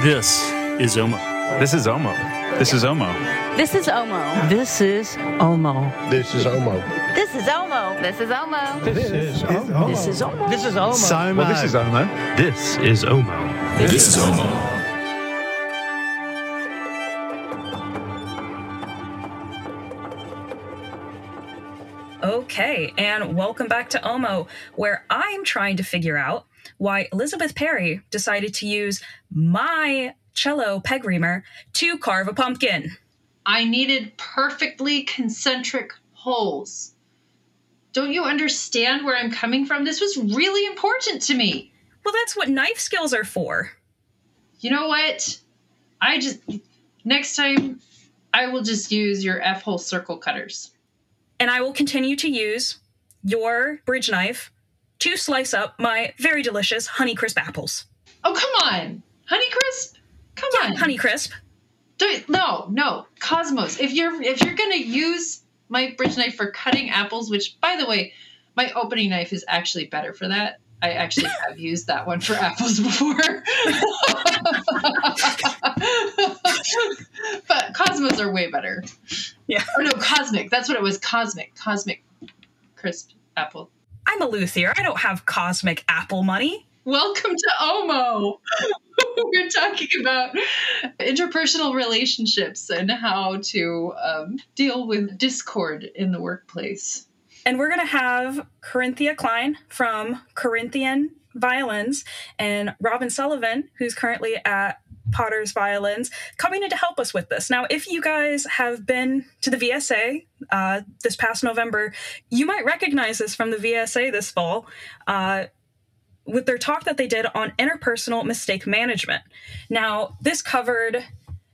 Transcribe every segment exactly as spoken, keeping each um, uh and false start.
This is Omo. This is Omo. This is Omo. This is Omo. This is Omo. This is Omo. This is Omo. This is Omo. This is Omo. This is Omo. This is Omo. Simo. Well, this is Omo. This is Omo. This, this is Omo. Okay, and welcome back to Omo, where I'm trying to figure out why Elizabeth Perry decided to use my cello peg reamer to carve a pumpkin. I needed perfectly concentric holes. Don't you understand where I'm coming from? This was really important to me. Well, that's what knife skills are for. You know what? I just, next time, I will just use your F-hole circle cutters. And I will continue to use your bridge knife to slice up my very delicious Honeycrisp apples. Oh, come on. Honeycrisp? Come yeah, on. Honeycrisp. Don't, no, no. Cosmos, if you're if you're going to use my bridge knife for cutting apples, which, by the way, my opening knife is actually better for that. I actually have used that one for apples before. But Cosmos are way better. Yeah. Oh, no, Cosmic. That's what it was. Cosmic. Cosmic crisp apple. I'm a luthier. I don't have cosmic apple money. Welcome to Omo. We're talking about interpersonal relationships and how to um, deal with discord in the workplace. And we're going to have Corinthia Klein from Corinthian Violins and Robin Sullivan, who's currently at Potter's Violins, coming in to help us with this. Now, if you guys have been to the V S A uh, this past November, you might recognize this from the V S A this fall uh, with their talk that they did on interpersonal mistake management. Now, this covered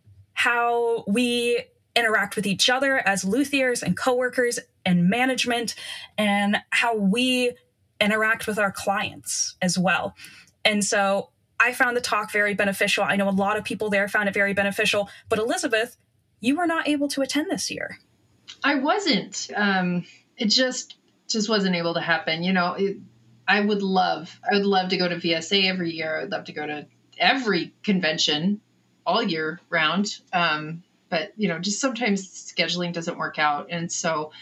how we interact with each other as luthiers and coworkers and management, and how we interact with our clients as well. And so I found the talk very beneficial. I know a lot of people there found it very beneficial, but Elizabeth, you were not able to attend this year. I wasn't. Um, it just just wasn't able to happen. You know, it, I would love, I would love to go to V S A every year. I would love to go to every convention all year round. Um, but, you know, just sometimes scheduling doesn't work out. And so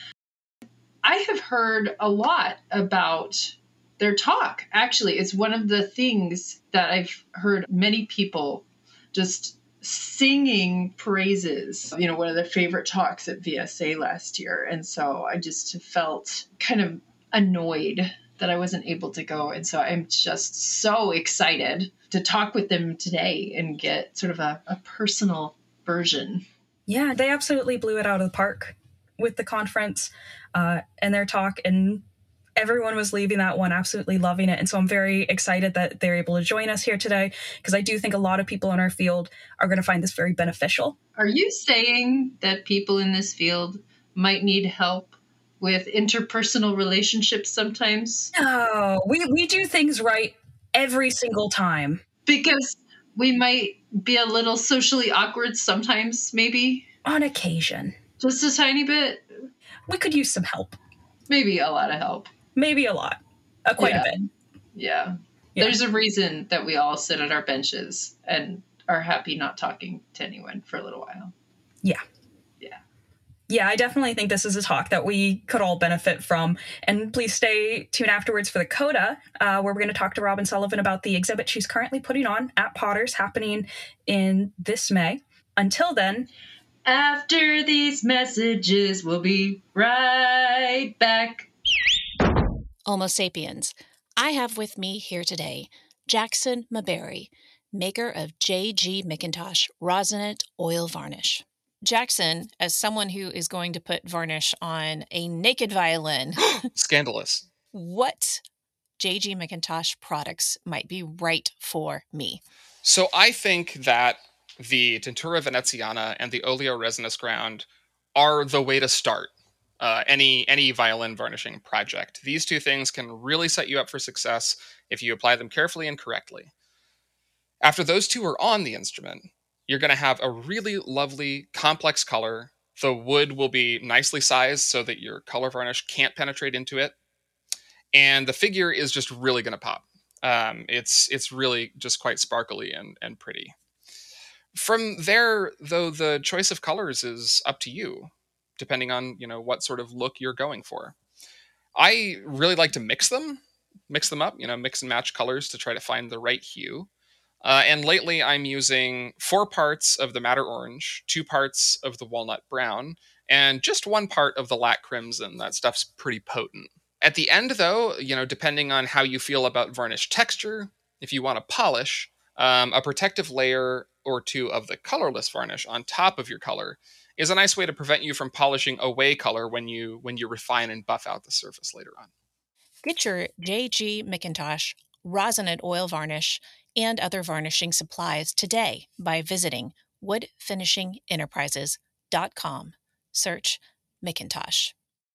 I have heard a lot about their talk. Actually, it's one of the things that I've heard many people just singing praises. You know, one of their favorite talks at V S A last year. And so I just felt kind of annoyed that I wasn't able to go. And so I'm just so excited to talk with them today and get sort of a, a personal version. Yeah, they absolutely blew it out of the park with the conference uh, and their talk, and everyone was leaving that one absolutely loving it. And so I'm very excited that they're able to join us here today, because I do think a lot of people in our field are going to find this very beneficial. Are you saying that people in this field might need help with interpersonal relationships sometimes? No, we, we do things right every single time. Because we might be a little socially awkward sometimes, maybe? On occasion. Just a tiny bit? We could use some help. Maybe a lot of help. Maybe a lot. Uh, quite yeah. a bit. Yeah. yeah. There's a reason that we all sit at our benches and are happy not talking to anyone for a little while. Yeah. Yeah. Yeah, I definitely think this is a talk that we could all benefit from. And please stay tuned afterwards for the CODA, uh, where we're going to talk to Robin Sullivan about the exhibit she's currently putting on at Potter's, happening in this May. Until then, after these messages, we'll be right back. Homo sapiens. I have with me here today Jackson Maberry, maker of J G McIntosh Rosinant Oil Varnish. Jackson, as someone who is going to put varnish on a naked violin. Scandalous. What J G McIntosh products might be right for me? So I think that the Tintura Veneziana and the Oleo Resinous Ground are the way to start uh, any any violin varnishing project. These two things can really set you up for success if you apply them carefully and correctly. After those two are on the instrument, you're going to have a really lovely, complex color. The wood will be nicely sized so that your color varnish can't penetrate into it. And the figure is just really going to pop. Um, it's it's really just quite sparkly and, and pretty. From there, though, the choice of colors is up to you, depending on, you know, what sort of look you're going for. I really like to mix them, mix them up, you know, mix and match colors to try to find the right hue. Uh, and lately I'm using four parts of the Madder Orange, two parts of the Walnut Brown, and just one part of the Lac Crimson. That stuff's pretty potent. At the end, though, you know, depending on how you feel about varnish texture, if you want to polish, um, a protective layer or two of the colorless varnish on top of your color is a nice way to prevent you from polishing away color when you when you refine and buff out the surface later on. Get your J G McIntosh Rosinant Oil Varnish and other varnishing supplies today by visiting wood finishing enterprises dot com. Search McIntosh.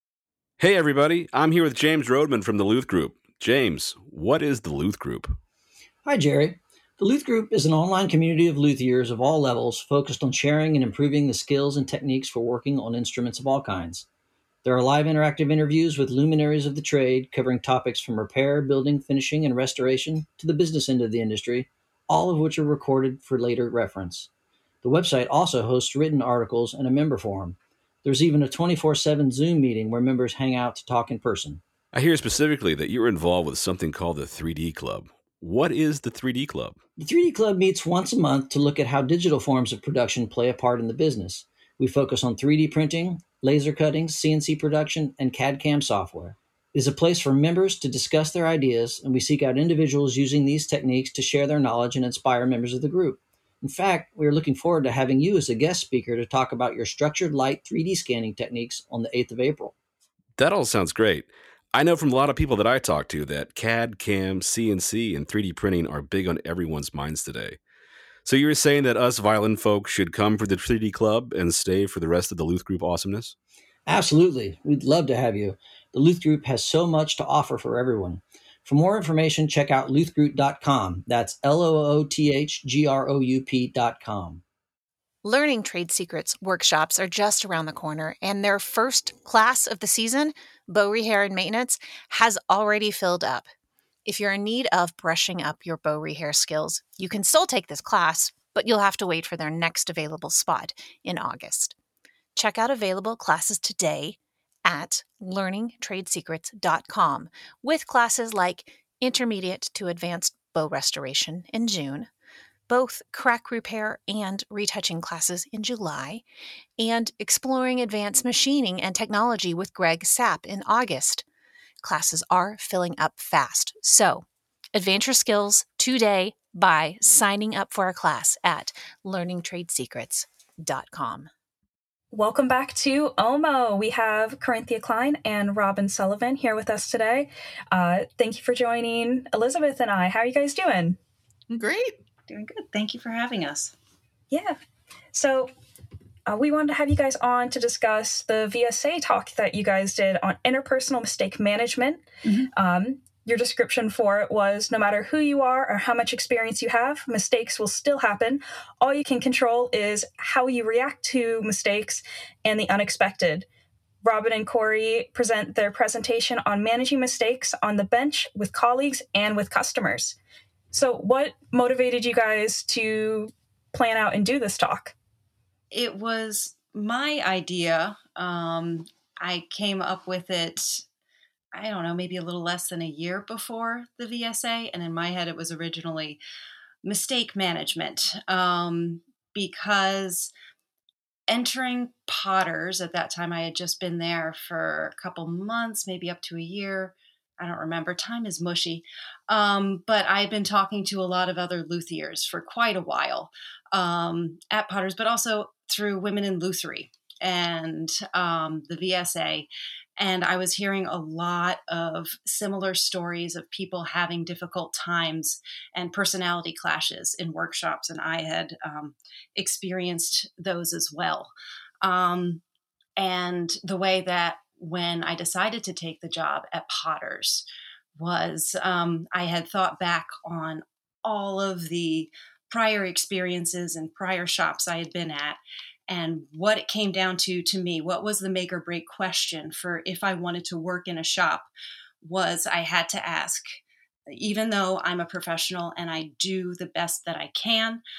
Hey everybody, I'm here with James Roadman from the Luth Group. James, what is the Luth Group? Hi Jerry. The Luth Group is an online community of luthiers of all levels focused on sharing and improving the skills and techniques for working on instruments of all kinds. There are live interactive interviews with luminaries of the trade covering topics from repair, building, finishing, and restoration to the business end of the industry, all of which are recorded for later reference. The website also hosts written articles and a member forum. There's even a twenty-four seven Zoom meeting where members hang out to talk in person. I hear specifically that you're involved with something called the three D Club. What is the three D Club? The three D Club meets once a month to look at how digital forms of production play a part in the business. We focus on three D printing, laser cutting, C N C production, and C A D C A M software. It is a place for members to discuss their ideas, and we seek out individuals using these techniques to share their knowledge and inspire members of the group. In fact, we are looking forward to having you as a guest speaker to talk about your structured light three D scanning techniques on the eighth of April. That all sounds great. I know from a lot of people that I talk to that C A D, C A M, C N C, and three D printing are big on everyone's minds today. So you're saying that us violin folk should come for the three D Club and stay for the rest of the Luth Group awesomeness? Absolutely. We'd love to have you. The Luth Group has so much to offer for everyone. For more information, check out luth group dot com. That's L O O T H G R O U P dot com. Learning Trade Secrets workshops are just around the corner, and their first class of the season, Bow Rehair and Maintenance, has already filled up. If you're in need of brushing up your bow rehair skills, you can still take this class, but you'll have to wait for their next available spot in August. Check out available classes today at learning trade secrets dot com with classes like Intermediate to Advanced Bow Restoration in June, both crack repair and retouching classes in July, and Exploring Advanced Machining and Technology with Greg Sapp in August. Classes are filling up fast, so advance your skills today by signing up for a class at learning trade secrets dot com. Welcome back to O M O. We have Corinthia Klein and Robin Sullivan here with us today. Uh, thank you for joining Elizabeth and I. How are you guys doing? Great. Doing good. Thank you for having us. Yeah. So uh, we wanted to have you guys on to discuss the V S A talk that you guys did on interpersonal mistake management. Mm-hmm. Um, your description for it was, no matter who you are or how much experience you have, mistakes will still happen. All you can control is how you react to mistakes and the unexpected. Robin and Corey present their presentation on managing mistakes on the bench with colleagues and with customers. So what motivated you guys to plan out and do this talk? It was my idea. Um, I came up with it, I don't know, maybe a little less than a year before the V S A. And in my head, it was originally mistake management, um, because entering Potters at that time, I had just been there for a couple months, maybe up to a year. I don't remember. Time is mushy. Um, but I've been talking to a lot of other luthiers for quite a while um, at Potters, but also through Women in Luthery and um, the V S A. And I was hearing a lot of similar stories of people having difficult times and personality clashes in workshops. And I had um, experienced those as well. Um, and the way that when I decided to take the job at Potters was um, I had thought back on all of the prior experiences and prior shops I had been at, and what it came down to, to me, what was the make or break question for if I wanted to work in a shop was I had to ask, even though I'm a professional and I do the best that I can,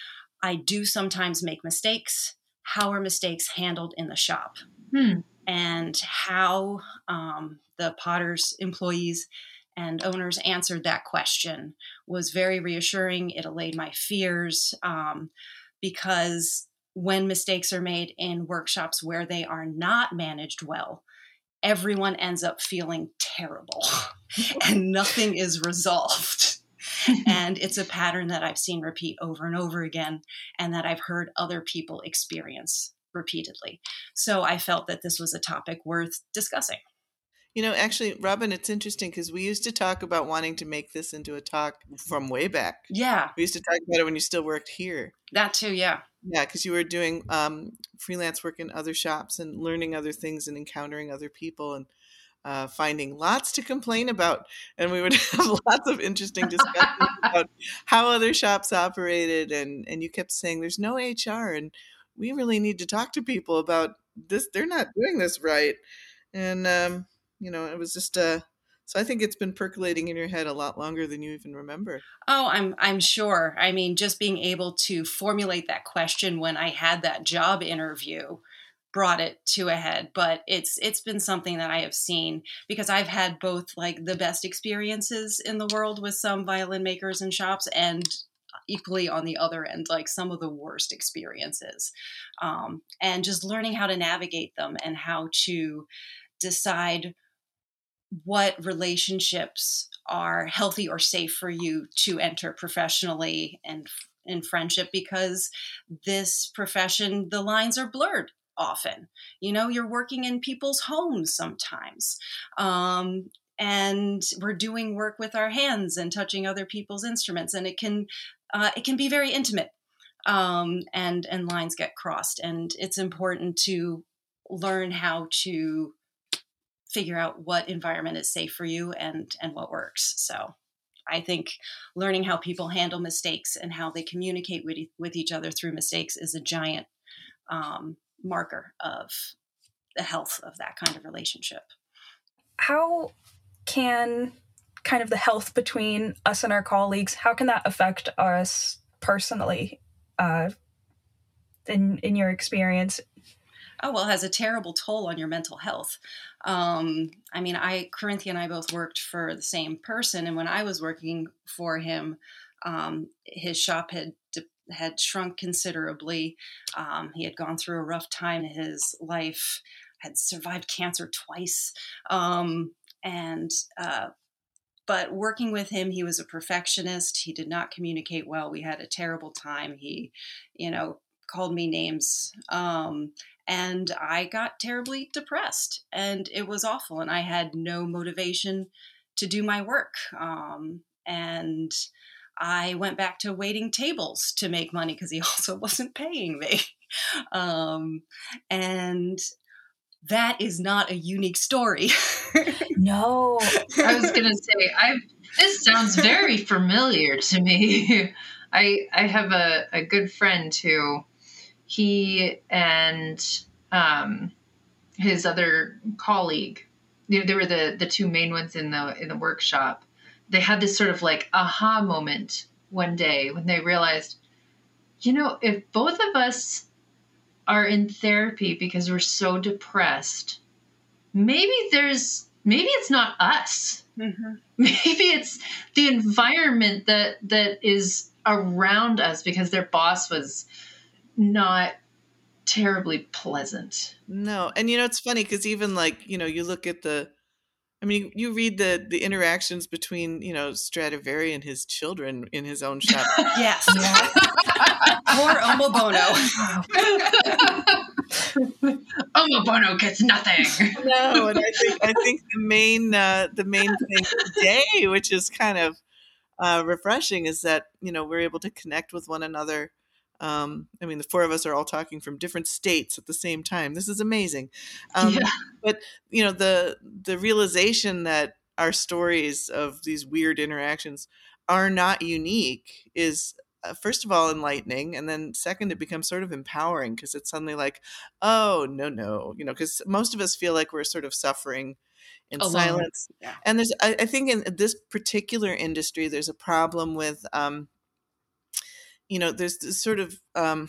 I do sometimes make mistakes. How are mistakes handled in the shop? Hmm. And how um, the Potter's employees and owners answered that question was very reassuring. It allayed my fears um, because when mistakes are made in workshops where they are not managed well, everyone ends up feeling terrible and nothing is resolved. And it's a pattern that I've seen repeat over and over again, and that I've heard other people experience repeatedly. So I felt that this was a topic worth discussing. You know, actually, Robin, it's interesting because we used to talk about wanting to make this into a talk from way back. Yeah. We used to talk about it when you still worked here. That too, yeah. Yeah, because you were doing um, freelance work in other shops and learning other things and encountering other people and uh, finding lots to complain about. And we would have lots of interesting discussions about how other shops operated. And, and you kept saying, there's no H R and we really need to talk to people about this. They're not doing this right. And, um, you know, it was just, uh, so I think it's been percolating in your head a lot longer than you even remember. Oh, I'm I'm sure. I mean, just being able to formulate that question when I had that job interview brought it to a head. But it's it's been something that I have seen because I've had both like the best experiences in the world with some violin makers and shops, and equally on the other end, like some of the worst experiences. Um, and just learning how to navigate them and how to decide what relationships are healthy or safe for you to enter professionally and in friendship, because this profession, the lines are blurred often. You know, you're working in people's homes sometimes. Um, and we're doing work with our hands and touching other people's instruments. And it can, uh, it can be very intimate. Um, and, and lines get crossed. And it's important to learn how to figure out what environment is safe for you and, and what works. So I think learning how people handle mistakes and how they communicate with, with each other through mistakes is a giant um, marker of the health of that kind of relationship. How can kind of the health between us and our colleagues, how can that affect us personally uh, in, in your experience? Oh, well, it has a terrible toll on your mental health. Um, I mean, I, Corinthia and I both worked for the same person. And when I was working for him, um, his shop had, had shrunk considerably. Um, he had gone through a rough time in his life, had survived cancer twice. Um, and, uh, but working with him, he was a perfectionist. He did not communicate well. We had a terrible time. He, you know, called me names. Um, And I got terribly depressed, and it was awful. And I had no motivation to do my work. Um, and I went back to waiting tables to make money because he also wasn't paying me. Um, and that is not a unique story. No. I was going to say, I this sounds very familiar to me. I I have a, a good friend who he and um, his other colleague, you know, they were the, the two main ones in the in the workshop. They had this sort of like aha moment one day when they realized, you know, if both of us are in therapy because we're so depressed, maybe there's maybe it's not us. Mm-hmm. Maybe it's the environment that that is around us, because their boss was not terribly pleasant. No. And, you know, it's funny because even like, you know, you look at the, I mean, you read the the interactions between, you know, Stradivari and his children in his own shop. Yes. Poor Omo Bono. Omo Bono gets nothing. No, and I think I think the main uh, the main thing today, which is kind of uh, refreshing, is that, you know, we're able to connect with one another. Um, I mean, the four of us are all talking from different states at the same time. This is amazing. Um, yeah. But, you know, the the realization that our stories of these weird interactions are not unique is, uh, first of all, enlightening. And then second, it becomes sort of empowering, because it's suddenly like, oh, no, no, you know, because most of us feel like we're sort of suffering in Alone. silence. Yeah. And there's, I, I think in this particular industry, there's a problem with, um, you know, there's this sort of, um,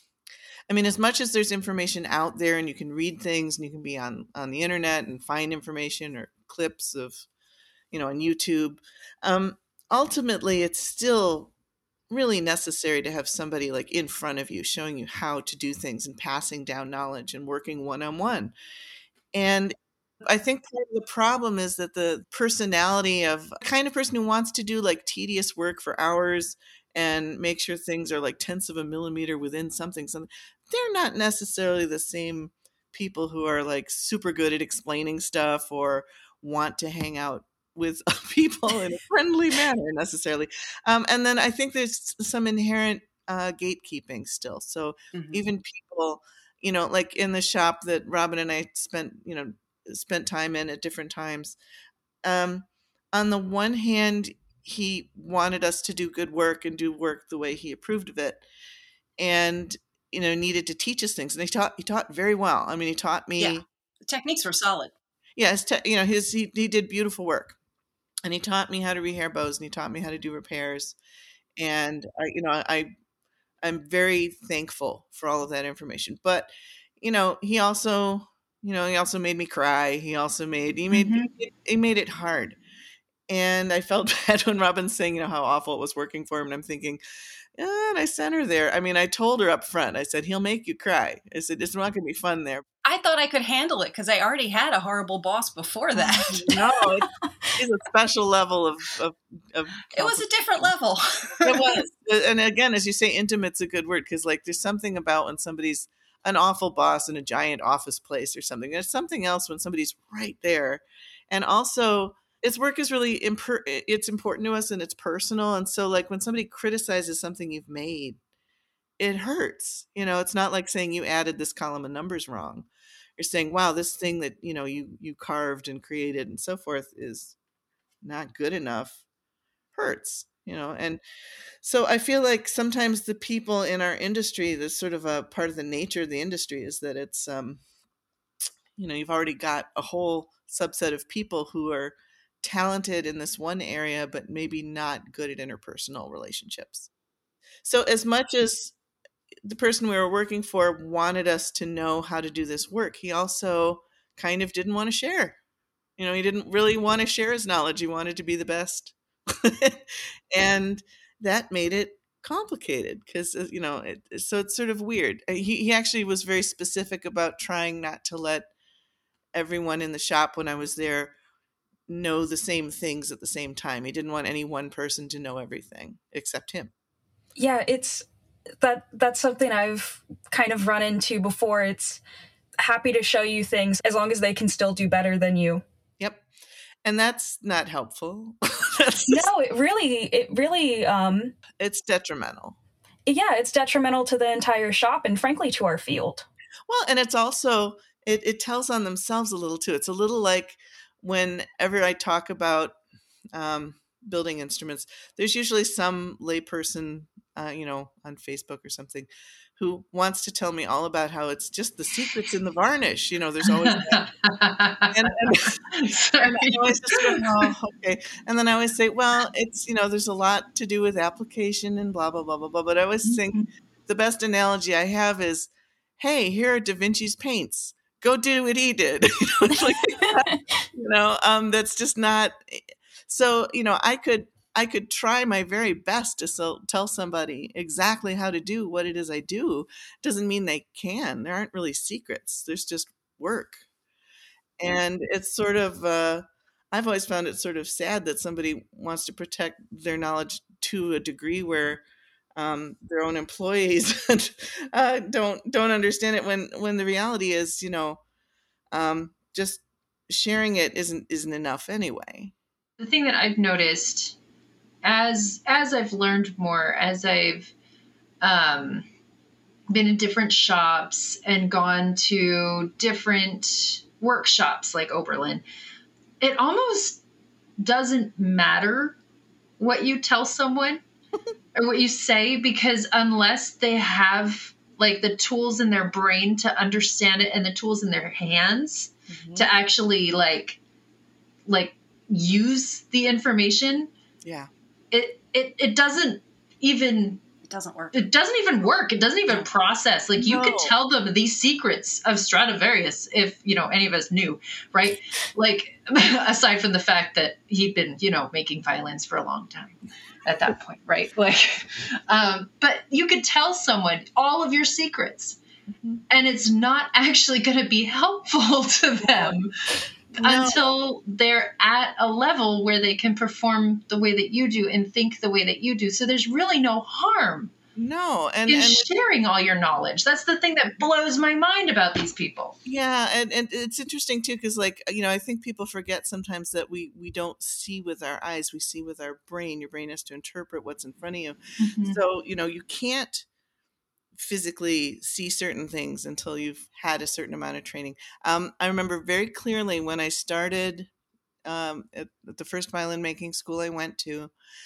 I mean, as much as there's information out there and you can read things and you can be on, on the internet and find information or clips of, you know, on YouTube, um, ultimately it's still really necessary to have somebody like in front of you showing you how to do things and passing down knowledge and working one-on-one. And I think part of the problem is that the personality of the kind of person who wants to do like tedious work for hours and make sure things are like tenths of a millimeter within something, something, they're not necessarily the same people who are like super good at explaining stuff or want to hang out with people in a friendly manner necessarily. Um, and then I think there's some inherent uh, gatekeeping still. So mm-hmm. even people, you know, like in the shop that Robin and I spent, you know, spent time in at different times. Um, on the one hand, he wanted us to do good work and do work the way he approved of it, and you know needed to teach us things. And he taught he taught very well. I mean, he taught me. Yeah, the techniques were solid. Yes, yeah, te- you know his he he did beautiful work, and he taught me how to rehair bows, and he taught me how to do repairs, and I, you know I I'm very thankful for all of that information. But you know he also. You know, he also made me cry. He also made he made mm-hmm. he, he made it hard, and I felt bad when Robin's saying, you know, how awful it was working for him. And I'm thinking, eh, and I sent her there. I mean, I told her up front. I said, he'll make you cry. I said, it's not going to be fun there. I thought I could handle it because I already had a horrible boss before that. No, it's, it's a special level of, of, of it was a different level. It was, and again, as you say, intimate's a good word because, like, there's something about when somebody's an awful boss in a giant office place or something. There's something else when somebody's right there. And also its work is really, imper- it's important to us and it's personal. And so like when somebody criticizes something you've made, it hurts. You know, it's not like saying you added this column of numbers wrong. You're saying, wow, this thing that, you know, you, you carved and created and so forth is not good enough. Hurts. You know, and so I feel like sometimes the people in our industry, that's sort of a part of the nature of the industry is that it's, um, you know, you've already got a whole subset of people who are talented in this one area, but maybe not good at interpersonal relationships. So as much as the person we were working for wanted us to know how to do this work, he also kind of didn't want to share. You know, he didn't really want to share his knowledge. He wanted to be the best. And that made it complicated because, you know, it, so it's sort of weird. He, he actually was very specific about trying not to let everyone in the shop when I was there know the same things at the same time. He didn't want any one person to know everything except him. Yeah, it's that that's something I've kind of run into before. It's happy to show you things as long as they can still do better than you. Yep. And that's not helpful. That's just, no, it really, it really, um, it's detrimental. Yeah, it's detrimental to the entire shop and frankly to our field. Well, and it's also, it, it tells on themselves a little too. It's a little like whenever I talk about um, building instruments, there's usually some layperson, uh, you know, on Facebook or something who wants to tell me all about how it's just the secrets in the varnish. You know, there's always that. and, and, and I always just go, oh, okay. And then I always say, well, it's, you know, there's a lot to do with application and blah, blah, blah, blah, blah. But I always think mm-hmm. the best analogy I have is, hey, here are Da Vinci's paints. Go do what he did. you know, it's like, you know um, that's just not. So, you know, I could, I could try my very best to so, tell somebody exactly how to do what it is I do. Doesn't mean they can. There aren't really secrets. There's just work. And it's sort of, uh, I've always found it sort of sad that somebody wants to protect their knowledge to a degree where um, their own employees uh, don't don't understand it when, when the reality is, you know, um, just sharing it isn't isn't enough anyway. The thing that I've noticed as as I've learned more, as I've um, been in different shops and gone to different workshops like Oberlin, it almost doesn't matter what you tell someone or what you say, because unless they have like the tools in their brain to understand it and the tools in their hands mm-hmm. to actually like like use the information, yeah, it it it doesn't even doesn't work. It doesn't even work. It doesn't even process. Like you No. could tell them these secrets of Stradivarius if, you know, any of us knew, right? Like aside from the fact that he'd been, you know, making violins for a long time at that point, right? Like, um, but you could tell someone all of your secrets mm-hmm. and it's not actually going to be helpful to them. No. Until they're at a level where they can perform the way that you do and think the way that you do. So there's really no harm no, and, in and sharing all your knowledge. That's the thing that blows my mind about these people. Yeah, and, and it's interesting too, because like, you know, I think people forget sometimes that we, we don't see with our eyes, we see with our brain. Your brain has to interpret what's in front of you. Mm-hmm. So, you know, you can't physically see certain things until you've had a certain amount of training. Um, I remember very clearly when I started um, at, at the first violin making school I went to,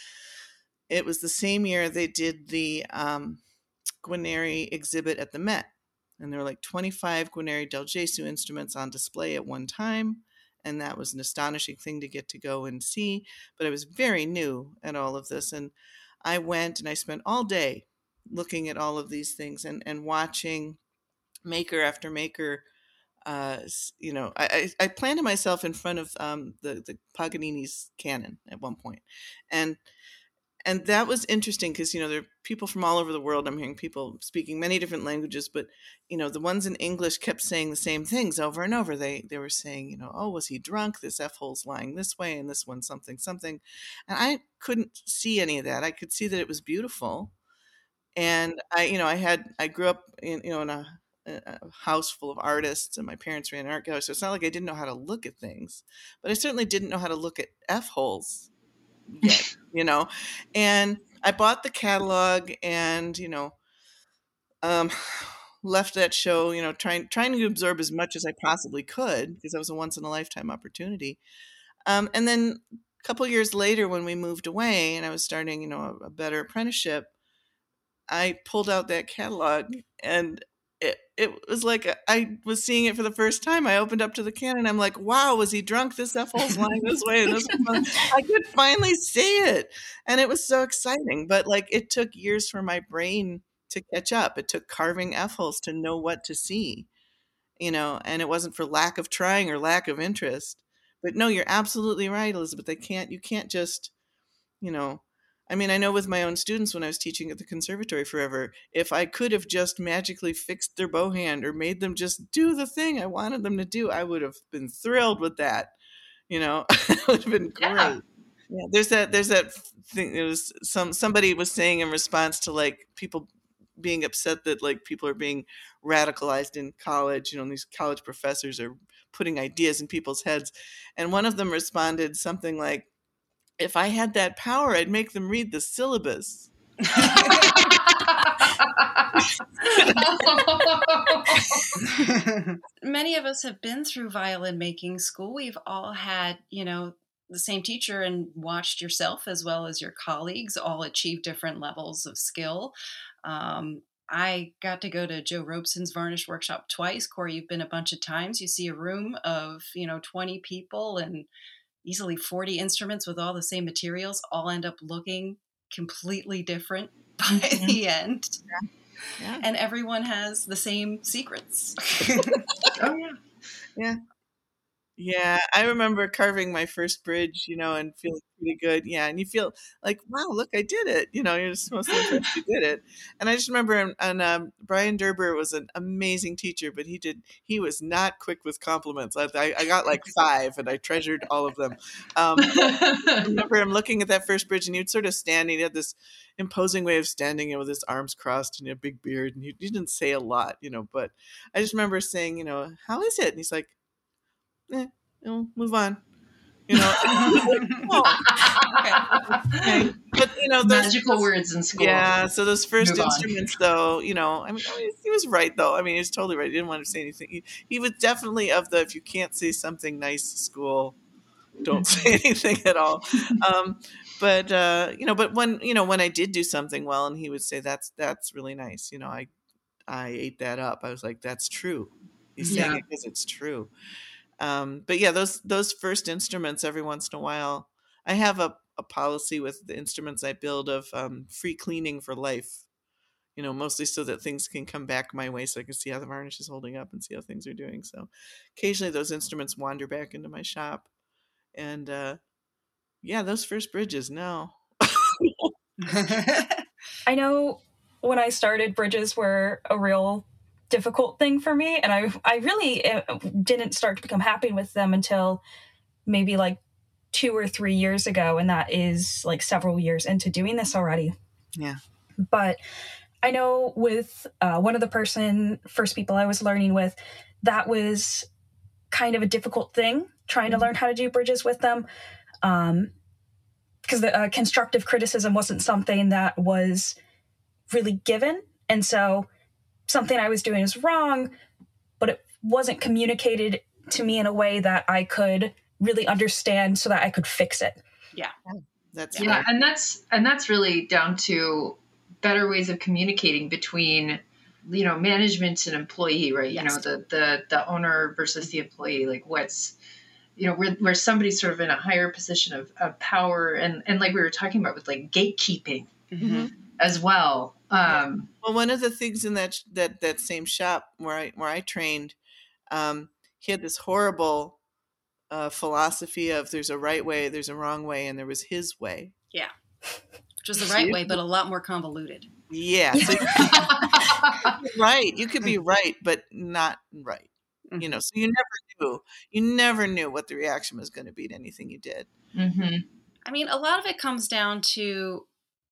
it was the same year they did the um, Guarneri exhibit at the Met. And there were like twenty-five Guarneri del Gesù instruments on display at one time. And that was an astonishing thing to get to go and see. But I was very new at all of this. And I went and I spent all day looking at all of these things and, and watching maker after maker. Uh, you know, I, I planted myself in front of um, the, the Paganini's canon at one point. And and that was interesting because, you know, there are people from all over the world. I'm hearing people speaking many different languages, but, you know, the ones in English kept saying the same things over and over. They they were saying, you know, oh, was he drunk? This F hole's lying this way and this one something, something. And I couldn't see any of that. I could see that it was beautiful. And I, you know, I had, I grew up in, you know, in a, a house full of artists and my parents ran an art gallery. So it's not like I didn't know how to look at things, but I certainly didn't know how to look at F holes yet, you know? And I bought the catalog and, you know, um, left that show, you know, trying, trying to absorb as much as I possibly could because that was a once in a lifetime opportunity. Um, and then a couple years later, when we moved away and I was starting, you know, a, a better apprenticeship, I pulled out that catalog and it, it was like I was seeing it for the first time. I opened up to the canon. I'm like, wow, was he drunk? This F hole's lying this way. And this one. I could finally see it. And it was so exciting. But like it took years for my brain to catch up. It took carving F holes to know what to see, you know, and it wasn't for lack of trying or lack of interest. But no, you're absolutely right, Elizabeth. They can't, you can't just, you know, I mean, I know with my own students when I was teaching at the conservatory forever, if I could have just magically fixed their bow hand or made them just do the thing I wanted them to do, I would have been thrilled with that. You know, it would have been great. Yeah. Yeah, there's that, there's that thing. It was some, somebody was saying in response to like people being upset that like people are being radicalized in college, you know, these college professors are putting ideas in people's heads. And one of them responded something like, if I had that power, I'd make them read the syllabus. Many of us have been through violin making school. We've all had, you know, the same teacher and watched yourself as well as your colleagues all achieve different levels of skill. Um, I got to go to Joe Robeson's varnish workshop twice. Corey, you've been a bunch of times. You see a room of, you know, twenty people and easily forty instruments with all the same materials all end up looking completely different by mm-hmm. the end. Yeah. Yeah. And everyone has the same secrets. Oh, yeah. Yeah. Yeah. I remember carving my first bridge, you know, and feeling pretty good. Yeah. And you feel like, wow, look, I did it. You know, you're just supposed to think you did it. And I just remember, and, and um, Brian Derber was an amazing teacher, but he did, he was not quick with compliments. I, I, I got like five and I treasured all of them. Um, I remember him looking at that first bridge and he'd sort of standing, he had this imposing way of standing, you know, with his arms crossed and a big beard. And he, he didn't say a lot, you know, but I just remember saying, you know, how is it? And he's like, eh, you know, move on. You know, like, oh, okay. Okay. But you know, those, magical words in school. Yeah. So those first move instruments, on. though, you know, I mean, I mean, he was right, though. I mean, he was totally right. He didn't want to say anything. He, he was definitely of the if you can't say something nice to school, don't say anything at all. Um, but uh, you know, but when you know when I did do something well, and he would say that's that's really nice. You know, I I ate that up. I was like, that's true. He's saying yeah. it because it's true. Um, but yeah, those those first instruments, every once in a while, I have a, a policy with the instruments I build of um, free cleaning for life. you know, mostly so that things can come back my way so I can see how the varnish is holding up and see how things are doing. So occasionally those instruments wander back into my shop. And uh, yeah, those first bridges, no. I know when I started, bridges were a real difficult thing for me. And I, I really didn't start to become happy with them until maybe like two or three years ago. And that is like several years into doing this already. Yeah. But I know with uh, one of the person, first people I was learning with, that was kind of a difficult thing, trying to learn how to do bridges with them. Um, because the uh, constructive criticism wasn't something that was really given. And so something I was doing is wrong, but it wasn't communicated to me in a way that I could really understand so that I could fix it. Yeah. That's yeah. And that's, and that's really down to better ways of communicating between, you know, management and employee, right? Yes. You know, the, the, the owner versus the employee, like what's, you know, where, where somebody's sort of in a higher position of, of power. And, and like we were talking about with like gatekeeping mm-hmm. as well. Um, well, one of the things in that, that, that same shop where I, where I trained, um, he had this horrible uh, philosophy of there's a right way, there's a wrong way, and there was his way. Yeah. Which was the right way, but a lot more convoluted. Yeah. So you, right. You could be right, but not right. Mm-hmm. You know, so you never knew. You never knew what the reaction was going to be to anything you did. Mm-hmm. I mean, a lot of it comes down to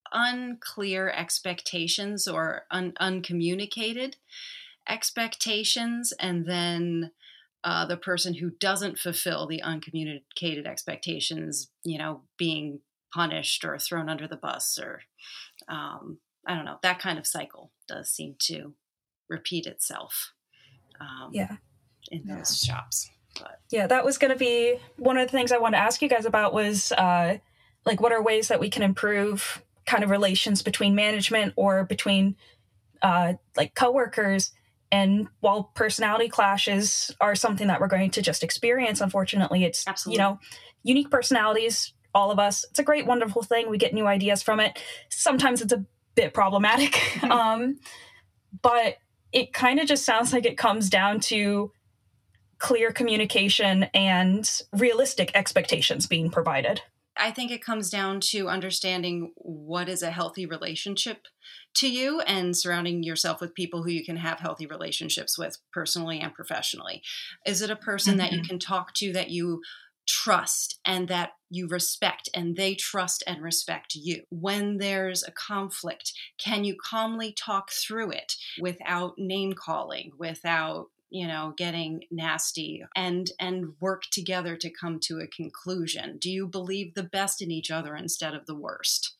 unclear expectations or un- uncommunicated expectations, and then uh, the person who doesn't fulfill the uncommunicated expectations, you know, being punished or thrown under the bus, or um, I don't know, that kind of cycle does seem to repeat itself. Um, yeah. in those yeah. shops. But. Yeah, that was going to be one of the things I wanted to ask you guys about was uh, like, what are ways that we can improve kind of relations between management or between uh, like coworkers? And while personality clashes are something that we're going to just experience, unfortunately, it's, Absolutely. you know, unique personalities, all of us. It's a great, wonderful thing. We get new ideas from it. Sometimes it's a bit problematic. um, but it kind of just sounds like it comes down to clear communication and realistic expectations being provided. I think it comes down to understanding what is a healthy relationship to you and surrounding yourself with people who you can have healthy relationships with personally and professionally. Is it a person mm-hmm. that you can talk to that you trust and that you respect and they trust and respect you? When there's a conflict, can you calmly talk through it without name calling, without, you know, getting nasty, and and work together to come to a conclusion? Do you believe the best in each other instead of the worst?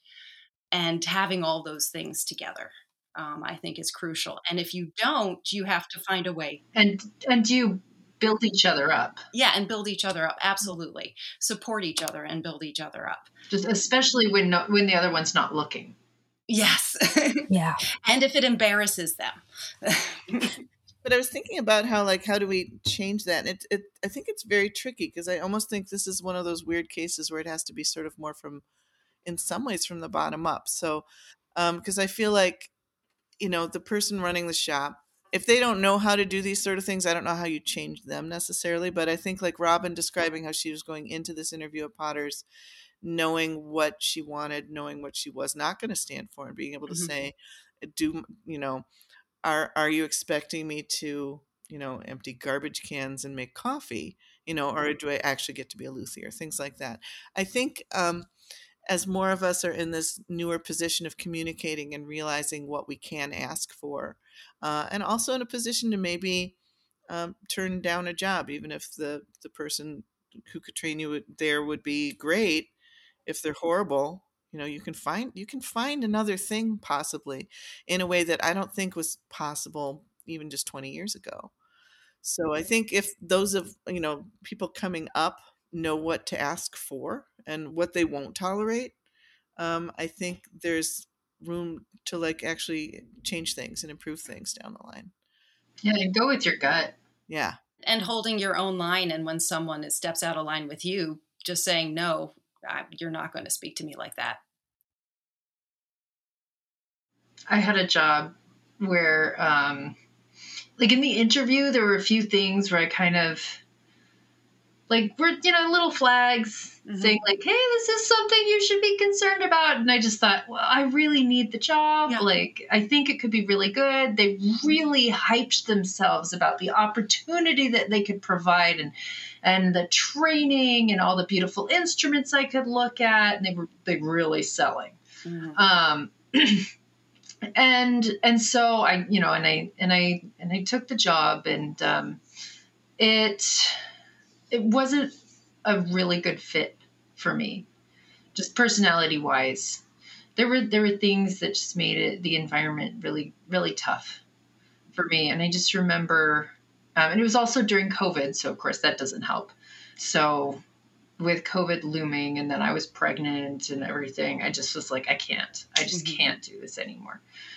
And having all those things together, um, I think is crucial. And if you don't, you have to find a way. And and do you build each other up? Yeah, and build each other up. Absolutely. Support each other and build each other up. Just especially when no, when the other one's not looking. Yes. Yeah. And if it embarrasses them. But I was thinking about how, like, how do we change that? And it, it, I think it's very tricky because I almost think this is one of those weird cases where it has to be sort of more from, in some ways, from the bottom up. So, um, because I feel like, you know, the person running the shop, if they don't know how to do these sort of things, I don't know how you change them necessarily. But I think like Robin describing how she was going into this interview at Potter's, knowing what she wanted, knowing what she was not going to stand for, and being able to mm-hmm. say, do, you know, are, are you expecting me to, you know, empty garbage cans and make coffee, you know, or do I actually get to be a luthier? Things like that. I think, um, as more of us are in this newer position of communicating and realizing what we can ask for, uh, and also in a position to maybe um, turn down a job, even if the, the person who could train you there would be great. If they're horrible, you know, you can find you can find another thing possibly in a way that I don't think was possible even just twenty years ago. So I think if those of, you know, people coming up know what to ask for and what they won't tolerate, um, I think there's room to like actually change things and improve things down the line. Yeah, and go with your gut. Yeah. And holding your own line. And when someone steps out of line with you, just saying, no, I, you're not going to speak to me like that. I had a job where, um, like in the interview, there were a few things where I kind of, like, we're, you know, little flags mm-hmm. saying like, hey, this is something you should be concerned about. And I just thought, well, I really need the job. Yeah. Like, I think it could be really good. They really hyped themselves about the opportunity that they could provide and, and the training and all the beautiful instruments I could look at. And they were, they were really selling. Mm-hmm. Um, and, and so I, you know, and I, and I, and I took the job and, um, it, it wasn't a really good fit for me, just personality wise. There were, there were things that just made it, the environment really, really tough for me. And I just remember, um, and it was also during COVID. So of course that doesn't help. So with COVID looming and then I was pregnant and everything, I just was like, I can't, I just mm-hmm. can't do this anymore.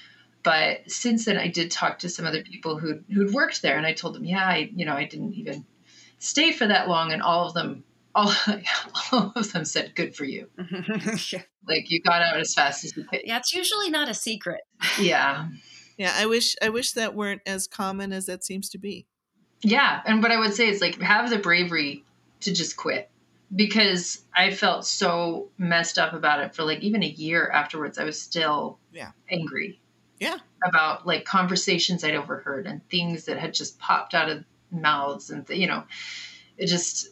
But since then I did talk to some other people who'd, who'd worked there and I told them, yeah, I, you know, I didn't even stay for that long. And all of them, all, all of them said, good for you. Yeah. Like you got out as fast as you could. Yeah. It's usually not a secret. Yeah. Yeah. I wish, I wish that weren't as common as that seems to be. Yeah. And what I would say is like, have the bravery to just quit because I felt so messed up about it for like even a year afterwards. I was still yeah. angry. Yeah. About like conversations I'd overheard and things that had just popped out of mouths and, you know, it just,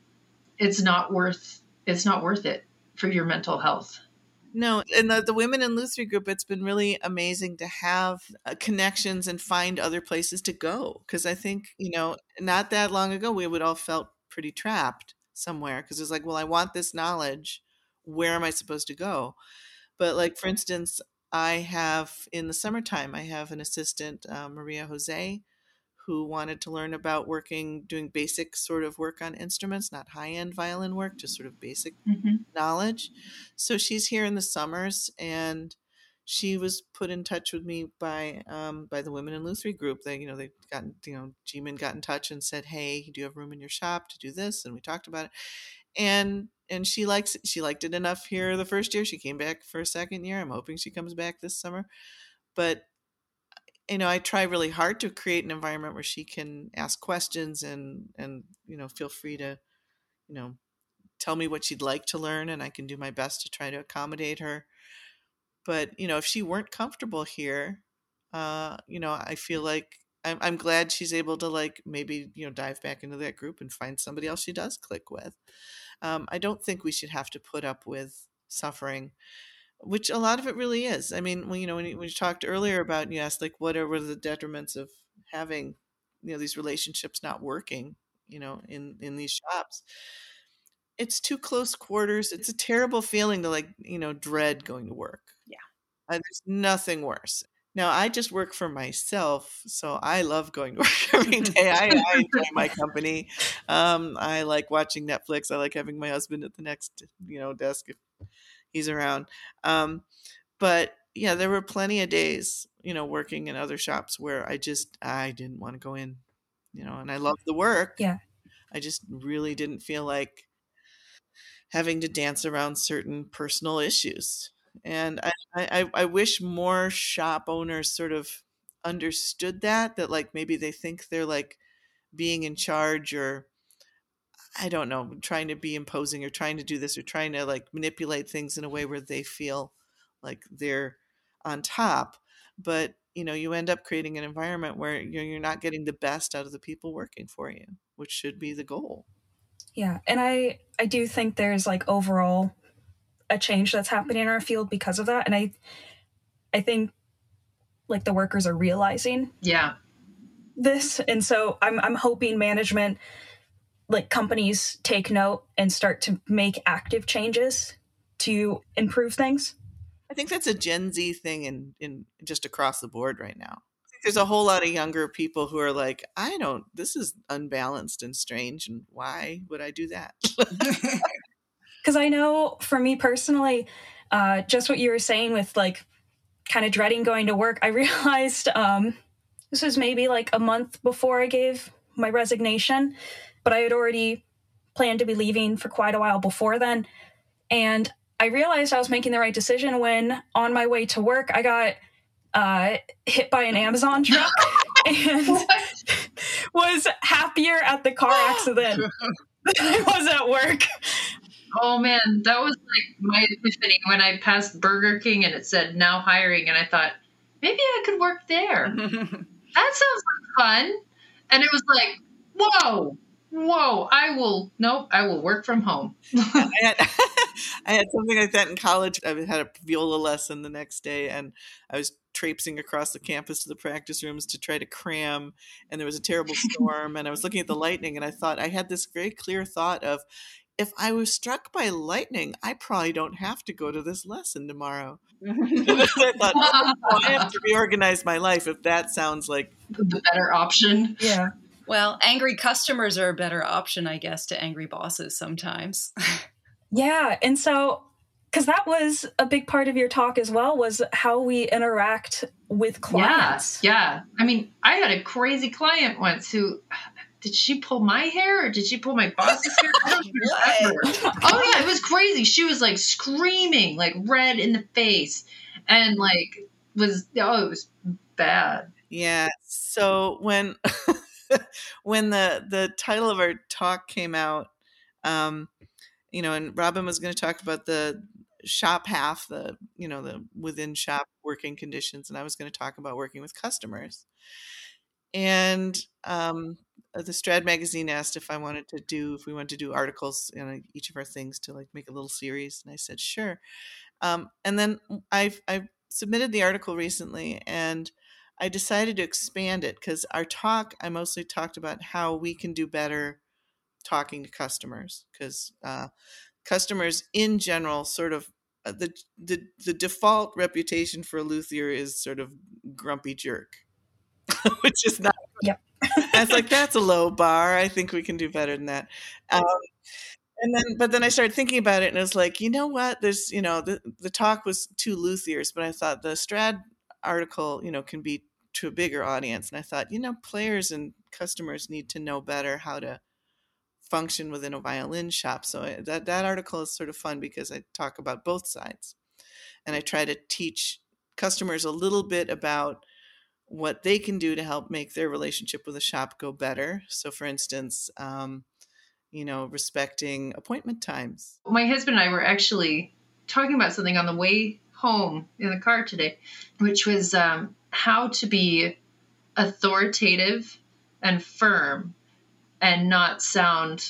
it's not worth, it's not worth it for your mental health. No. And the, the Women in Lutherie group, it's been really amazing to have uh, connections and find other places to go. Cause I think, you know, not that long ago, we would all felt pretty trapped somewhere. Cause it's like, well, I want this knowledge. Where am I supposed to go? But like, for instance, I have in the summertime, I have an assistant, uh, Maria Jose, who wanted to learn about working, doing basic sort of work on instruments, not high-end violin work, just sort of basic mm-hmm. knowledge. So she's here in the summers, and she was put in touch with me by um, by the Women in Lutherie group. They, you know, they got, you know, G-Man got in touch and said, "Hey, do you have room in your shop to do this?" And we talked about it, and and she likes it. She liked it enough here the first year. She came back for a second year. I'm hoping she comes back this summer, but. You know, I try really hard to create an environment where she can ask questions and, and, you know, feel free to, you know, tell me what she'd like to learn and I can do my best to try to accommodate her. But, you know, if she weren't comfortable here, uh, you know, I feel like I'm, I'm glad she's able to like maybe, you know, dive back into that group and find somebody else she does click with. Um, I don't think we should have to put up with suffering. Which a lot of it really is. I mean, when, you know, when you, when you talked earlier about, you asked like, what are, what are the detriments of having, you know, these relationships not working, you know, in, in these shops, it's too close quarters. It's a terrible feeling to like, you know, dread going to work. Yeah. And there's nothing worse. Now I just work for myself. So I love going to work every day. I, I enjoy my company. Um, I like watching Netflix. I like having my husband at the next, you know, desk if he's around. Um, but yeah, there were plenty of days, you know, working in other shops where I just, I didn't want to go in, you know, and I love the work. Yeah. I just really didn't feel like having to dance around certain personal issues. And I, I, I wish more shop owners sort of understood that, that like, maybe they think they're like being in charge or I don't know, trying to be imposing or trying to do this or trying to like manipulate things in a way where they feel like they're on top. But, you know, you end up creating an environment where you're, you're not getting the best out of the people working for you, which should be the goal. Yeah. And I, I do think there's like overall a change that's happening in our field because of that. And I, I think like the workers are realizing yeah. this. And so I'm, I'm hoping management, like companies take note and start to make active changes to improve things. I think that's a Gen Z thing in, in just across the board right now. I think there's a whole lot of younger people who are like, I don't, this is unbalanced and strange. And why would I do that? Because I know for me personally, uh, just what you were saying with like kind of dreading going to work, I realized um, this was maybe like a month before I gave my resignation. But I had already planned to be leaving for quite a while before then. And I realized I was making the right decision when on my way to work, I got uh, hit by an Amazon truck and was happier at the car accident than I was at work. Oh man, that was like my epiphany when I passed Burger King and it said now hiring, and I thought maybe I could work there. That sounds like fun. And it was like, whoa, whoa, I will, nope, I will work from home. I, had, I had something like that in college. I had a viola lesson the next day, and I was traipsing across the campus to the practice rooms to try to cram, and there was a terrible storm, and I was looking at the lightning, and I thought, I had this very clear thought of, if I was struck by lightning, I probably don't have to go to this lesson tomorrow. I thought, oh, I have to reorganize my life if that sounds like the better option. Yeah. Well, angry customers are a better option, I guess, to angry bosses sometimes. Yeah. And so, because that was a big part of your talk as well, was how we interact with clients. Yeah. Yeah. I mean, I had a crazy client once who... Did she pull my hair or did she pull my boss's hair? I don't remember. Oh yeah, it was crazy. She was like screaming, like red in the face, and like was oh, it was bad. Yeah. So when when the the title of our talk came out, um, you know, and Robin was going to talk about the shop half, the you know the within shop working conditions, and I was going to talk about working with customers. And um, the Strad magazine asked if I wanted to do, if we wanted to do articles in each of our things to like make a little series. And I said, sure. Um, and then I've, I've submitted the article recently, and I decided to expand it because our talk, I mostly talked about how we can do better talking to customers, because uh, customers in general sort of, uh, the, the, the default reputation for a luthier is sort of grumpy jerk. Which is not. Yep. I was like, that's a low bar. I think we can do better than that. Um, and then, but then I started thinking about it, and it was like, you know what? There's, you know, the the talk was two luthiers, but I thought the Strad article, you know, can be to a bigger audience. And I thought, you know, players and customers need to know better how to function within a violin shop. So I, that that article is sort of fun because I talk about both sides, and I try to teach customers a little bit about what they can do to help make their relationship with a shop go better. So for instance, um, you know, respecting appointment times. My husband and I were actually talking about something on the way home in the car today, which was um, how to be authoritative and firm and not sound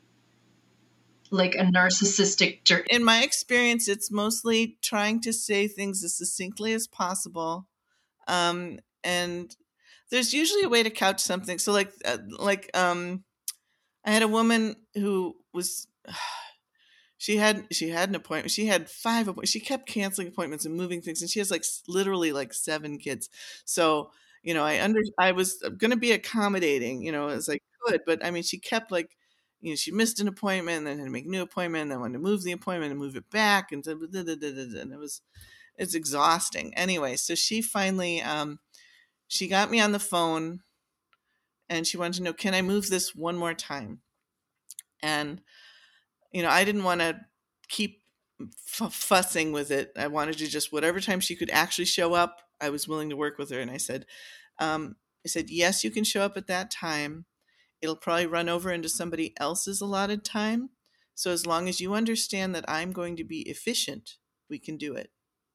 like a narcissistic jerk. In my experience, it's mostly trying to say things as succinctly as possible. Um, And there's usually a way to couch something. So like, uh, like, um, I had a woman who was, she had, she had an appointment. She had five appointments. She kept canceling appointments and moving things. And she has like literally like seven kids. So, you know, I under, I was going to be accommodating, you know, as I could, but I mean, she kept like, you know, she missed an appointment and then had to make a new appointment and then wanted to move the appointment and move it back. And, and it was, it's exhausting. Anyway, so she finally, um, she got me on the phone, and she wanted to know, can I move this one more time? And, you know, I didn't want to keep f- fussing with it. I wanted to just, whatever time she could actually show up, I was willing to work with her. And I said, um, I said, yes, you can show up at that time. It'll probably run over into somebody else's allotted time. So as long as you understand that I'm going to be efficient, we can do it.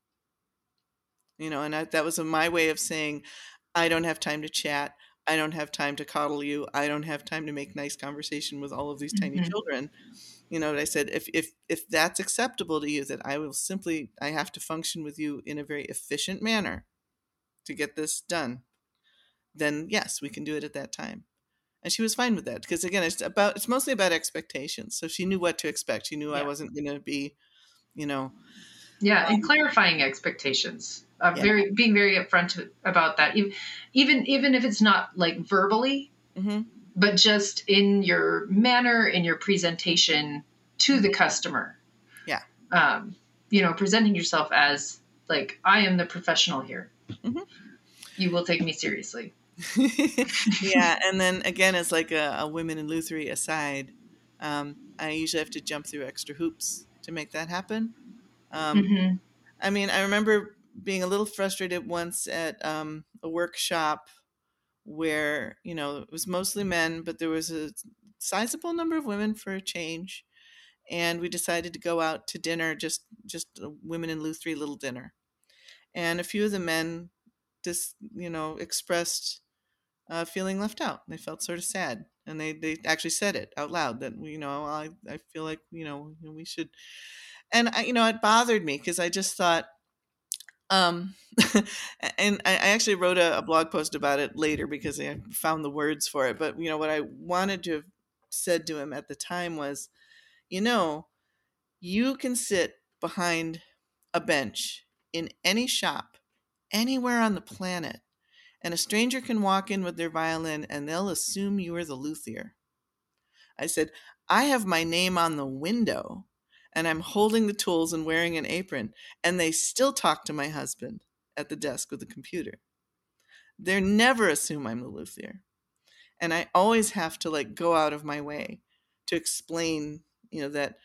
You know, and I, that was my way of saying, I don't have time to chat. I don't have time to coddle you. I don't have time to make nice conversation with all of these tiny mm-hmm. children. You know, I said, if, if, if that's acceptable to you, that I will simply, I have to function with you in a very efficient manner to get this done, then yes, we can do it at that time. And she was fine with that because again, it's about, it's mostly about expectations. So she knew what to expect. She knew yeah. I wasn't going to be, you know. Yeah. And clarifying expectations. Uh, yeah. Very being very upfront about that, even even, even if it's not like verbally, mm-hmm. but just in your manner, in your presentation to the customer. Yeah, um, you know, presenting yourself as like, I am the professional here. Mm-hmm. You will take me seriously. Yeah, and then again, as like a, a women in lutherie aside, um, I usually have to jump through extra hoops to make that happen. Um, mm-hmm. I mean, I remember being a little frustrated once at um, a workshop where, you know, it was mostly men, but there was a sizable number of women for a change. And we decided to go out to dinner, just just a women in Luthery little dinner. And a few of the men just, you know, expressed uh, feeling left out. They felt sort of sad. And they, they actually said it out loud that, you know, I, I feel like, you know, we should. And, I, you know, it bothered me because I just thought, um, and I actually wrote a, a blog post about it later because I found the words for it. But, you know, what I wanted to have said to him at the time was, you know, you can sit behind a bench in any shop anywhere on the planet, and a stranger can walk in with their violin and they'll assume you are the luthier. I said, I have my name on the window and I'm holding the tools and wearing an apron, and they still talk to my husband at the desk with the computer. They never assume I'm the luthier. And I always have to like go out of my way to explain, you know, that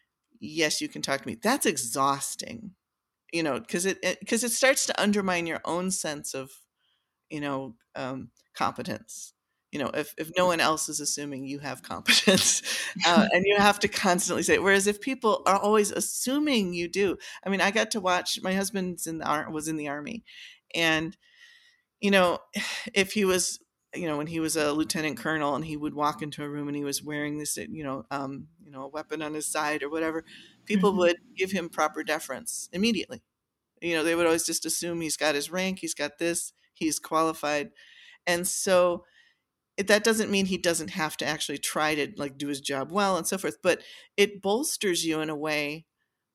yes, you can talk to me. That's exhausting, you know, because it because it, it starts to undermine your own sense of, you know, um, competence. You know, if, if no one else is assuming you have competence, uh, and you have to constantly say it. Whereas if people are always assuming you do, I mean, I got to watch, my husband's in the ar- was in the Army, and, you know, if he was, you know, when he was a lieutenant colonel and he would walk into a room and he was wearing this, you know, um, you know, a weapon on his side or whatever, people mm-hmm. would give him proper deference immediately. You know, they would always just assume he's got his rank, he's got this, he's qualified. And so it, that doesn't mean he doesn't have to actually try to like do his job well and so forth, but it bolsters you in a way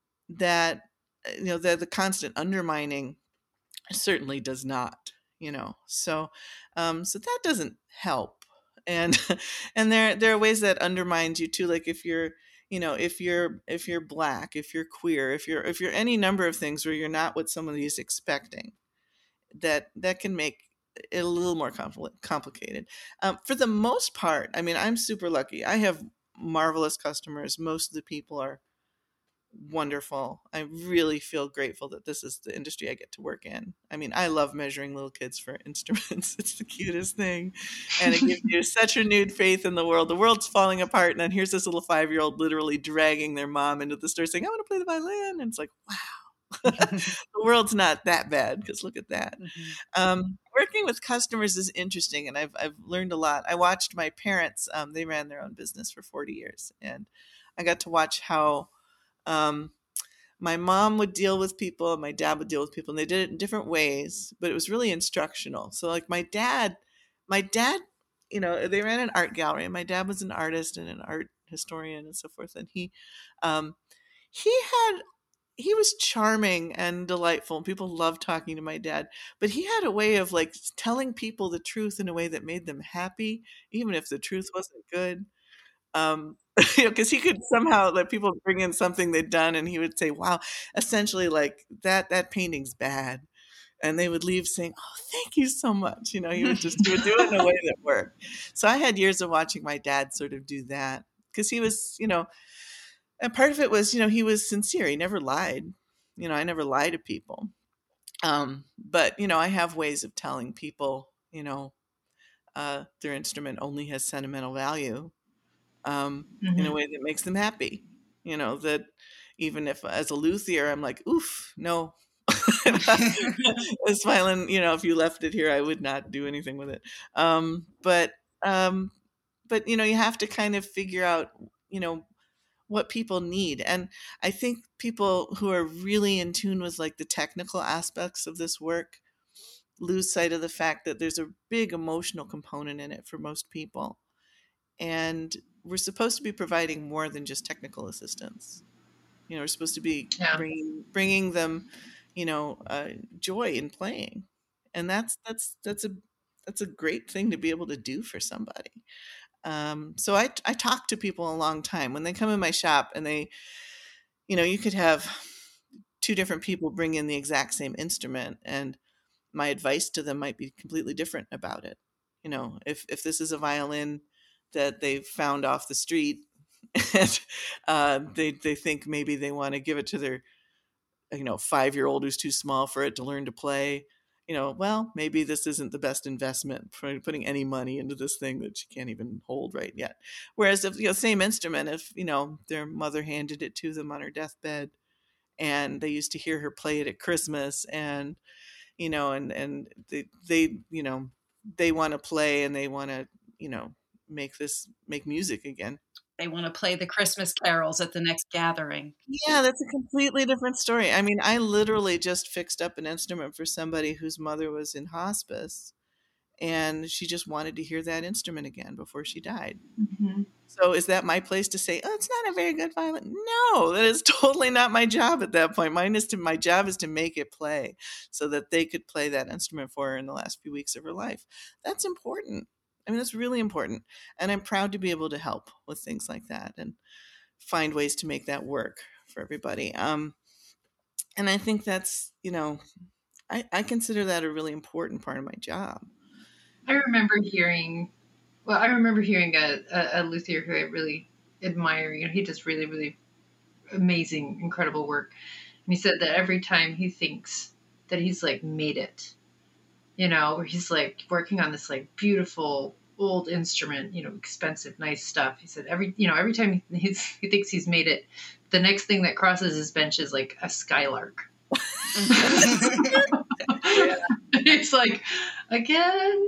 that, you know, the, the constant undermining certainly does not, you know, so, um, so that doesn't help. And, and there, there are ways that undermines you too. Like if you're, you know, if you're, if you're Black, if you're queer, if you're, if you're any number of things where you're not what somebody is expecting, that, that can make it a little more compl- complicated. Um, for the most part, I mean, I'm super lucky. I have marvelous customers. Most of the people are wonderful. I really feel grateful that this is the industry I get to work in. I mean, I love measuring little kids for instruments. It's the cutest thing. And it gives you such renewed faith in the world. The world's falling apart. And then here's this little five-year-old literally dragging their mom into the store saying, I want to play the violin. And it's like, wow. The world's not that bad, because look at that. Mm-hmm. Um, working with customers is interesting, and I've I've learned a lot. I watched my parents; um, they ran their own business for forty years, and I got to watch how um, my mom would deal with people, and my dad would deal with people, and they did it in different ways. But it was really instructional. So, like my dad, my dad, you know, they ran an art gallery, and my dad was an artist and an art historian and so forth, and he um, he had. He was charming and delightful. People loved talking to my dad, but he had a way of like telling people the truth in a way that made them happy, even if the truth wasn't good. Um, you know, because he could somehow let people bring in something they'd done, and he would say, "Wow, essentially, like that that painting's bad," and they would leave saying, "Oh, thank you so much." You know, he would just he would do it in a way that worked. So I had years of watching my dad sort of do that, because he was, you know. And part of it was, you know, he was sincere. He never lied. You know, I never lie to people. Um, but, you know, I have ways of telling people, you know, uh, their instrument only has sentimental value um, mm-hmm. in a way that makes them happy. You know, that even if as a luthier, I'm like, oof, no. This violin, you know, if you left it here, I would not do anything with it. Um, but, um, but, you know, you have to kind of figure out, you know, what people need. And I think people who are really in tune with like the technical aspects of this work lose sight of the fact that there's a big emotional component in it for most people. And we're supposed to be providing more than just technical assistance. You know, we're supposed to be yeah. bringing, bringing them, you know, uh, joy in playing. And that's, that's, that's a, that's a great thing to be able to do for somebody. Um, so I, I talk to people a long time when they come in my shop, and they, you know, you could have two different people bring in the exact same instrument, and my advice to them might be completely different about it. You know, if, if this is a violin that they found off the street and uh, they, they think maybe they want to give it to their you know, five-year-old who's too small for it to learn to play, you know, well, maybe this isn't the best investment for putting any money into this thing that she can't even hold right yet. Whereas if, you know, same instrument, if, you know, their mother handed it to them on her deathbed and they used to hear her play it at Christmas, and, you know, and, and they, they, you know, they want to play and they want to, you know, make this, make music again. They want to play the Christmas carols at the next gathering. Yeah, that's a completely different story. I mean, I literally just fixed up an instrument for somebody whose mother was in hospice, and she just wanted to hear that instrument again before she died. Mm-hmm. So is that my place to say, oh, it's not a very good violin? No, that is totally not my job at that point. Mine is to, my job is to make it play so that they could play that instrument for her in the last few weeks of her life. That's important. I mean, that's really important. And I'm proud to be able to help with things like that and find ways to make that work for everybody. Um, and I think that's, you know, I, I consider that a really important part of my job. I remember hearing, well, I remember hearing a, a, a luthier who I really admire. You know, he does really, really amazing, incredible work. And he said that every time he thinks that he's like made it, you know, where he's like working on this like beautiful old instrument, you know, expensive, nice stuff. He said every, you know, every time he's, he thinks he's made it, the next thing that crosses his bench is like a skylark. It's like, again.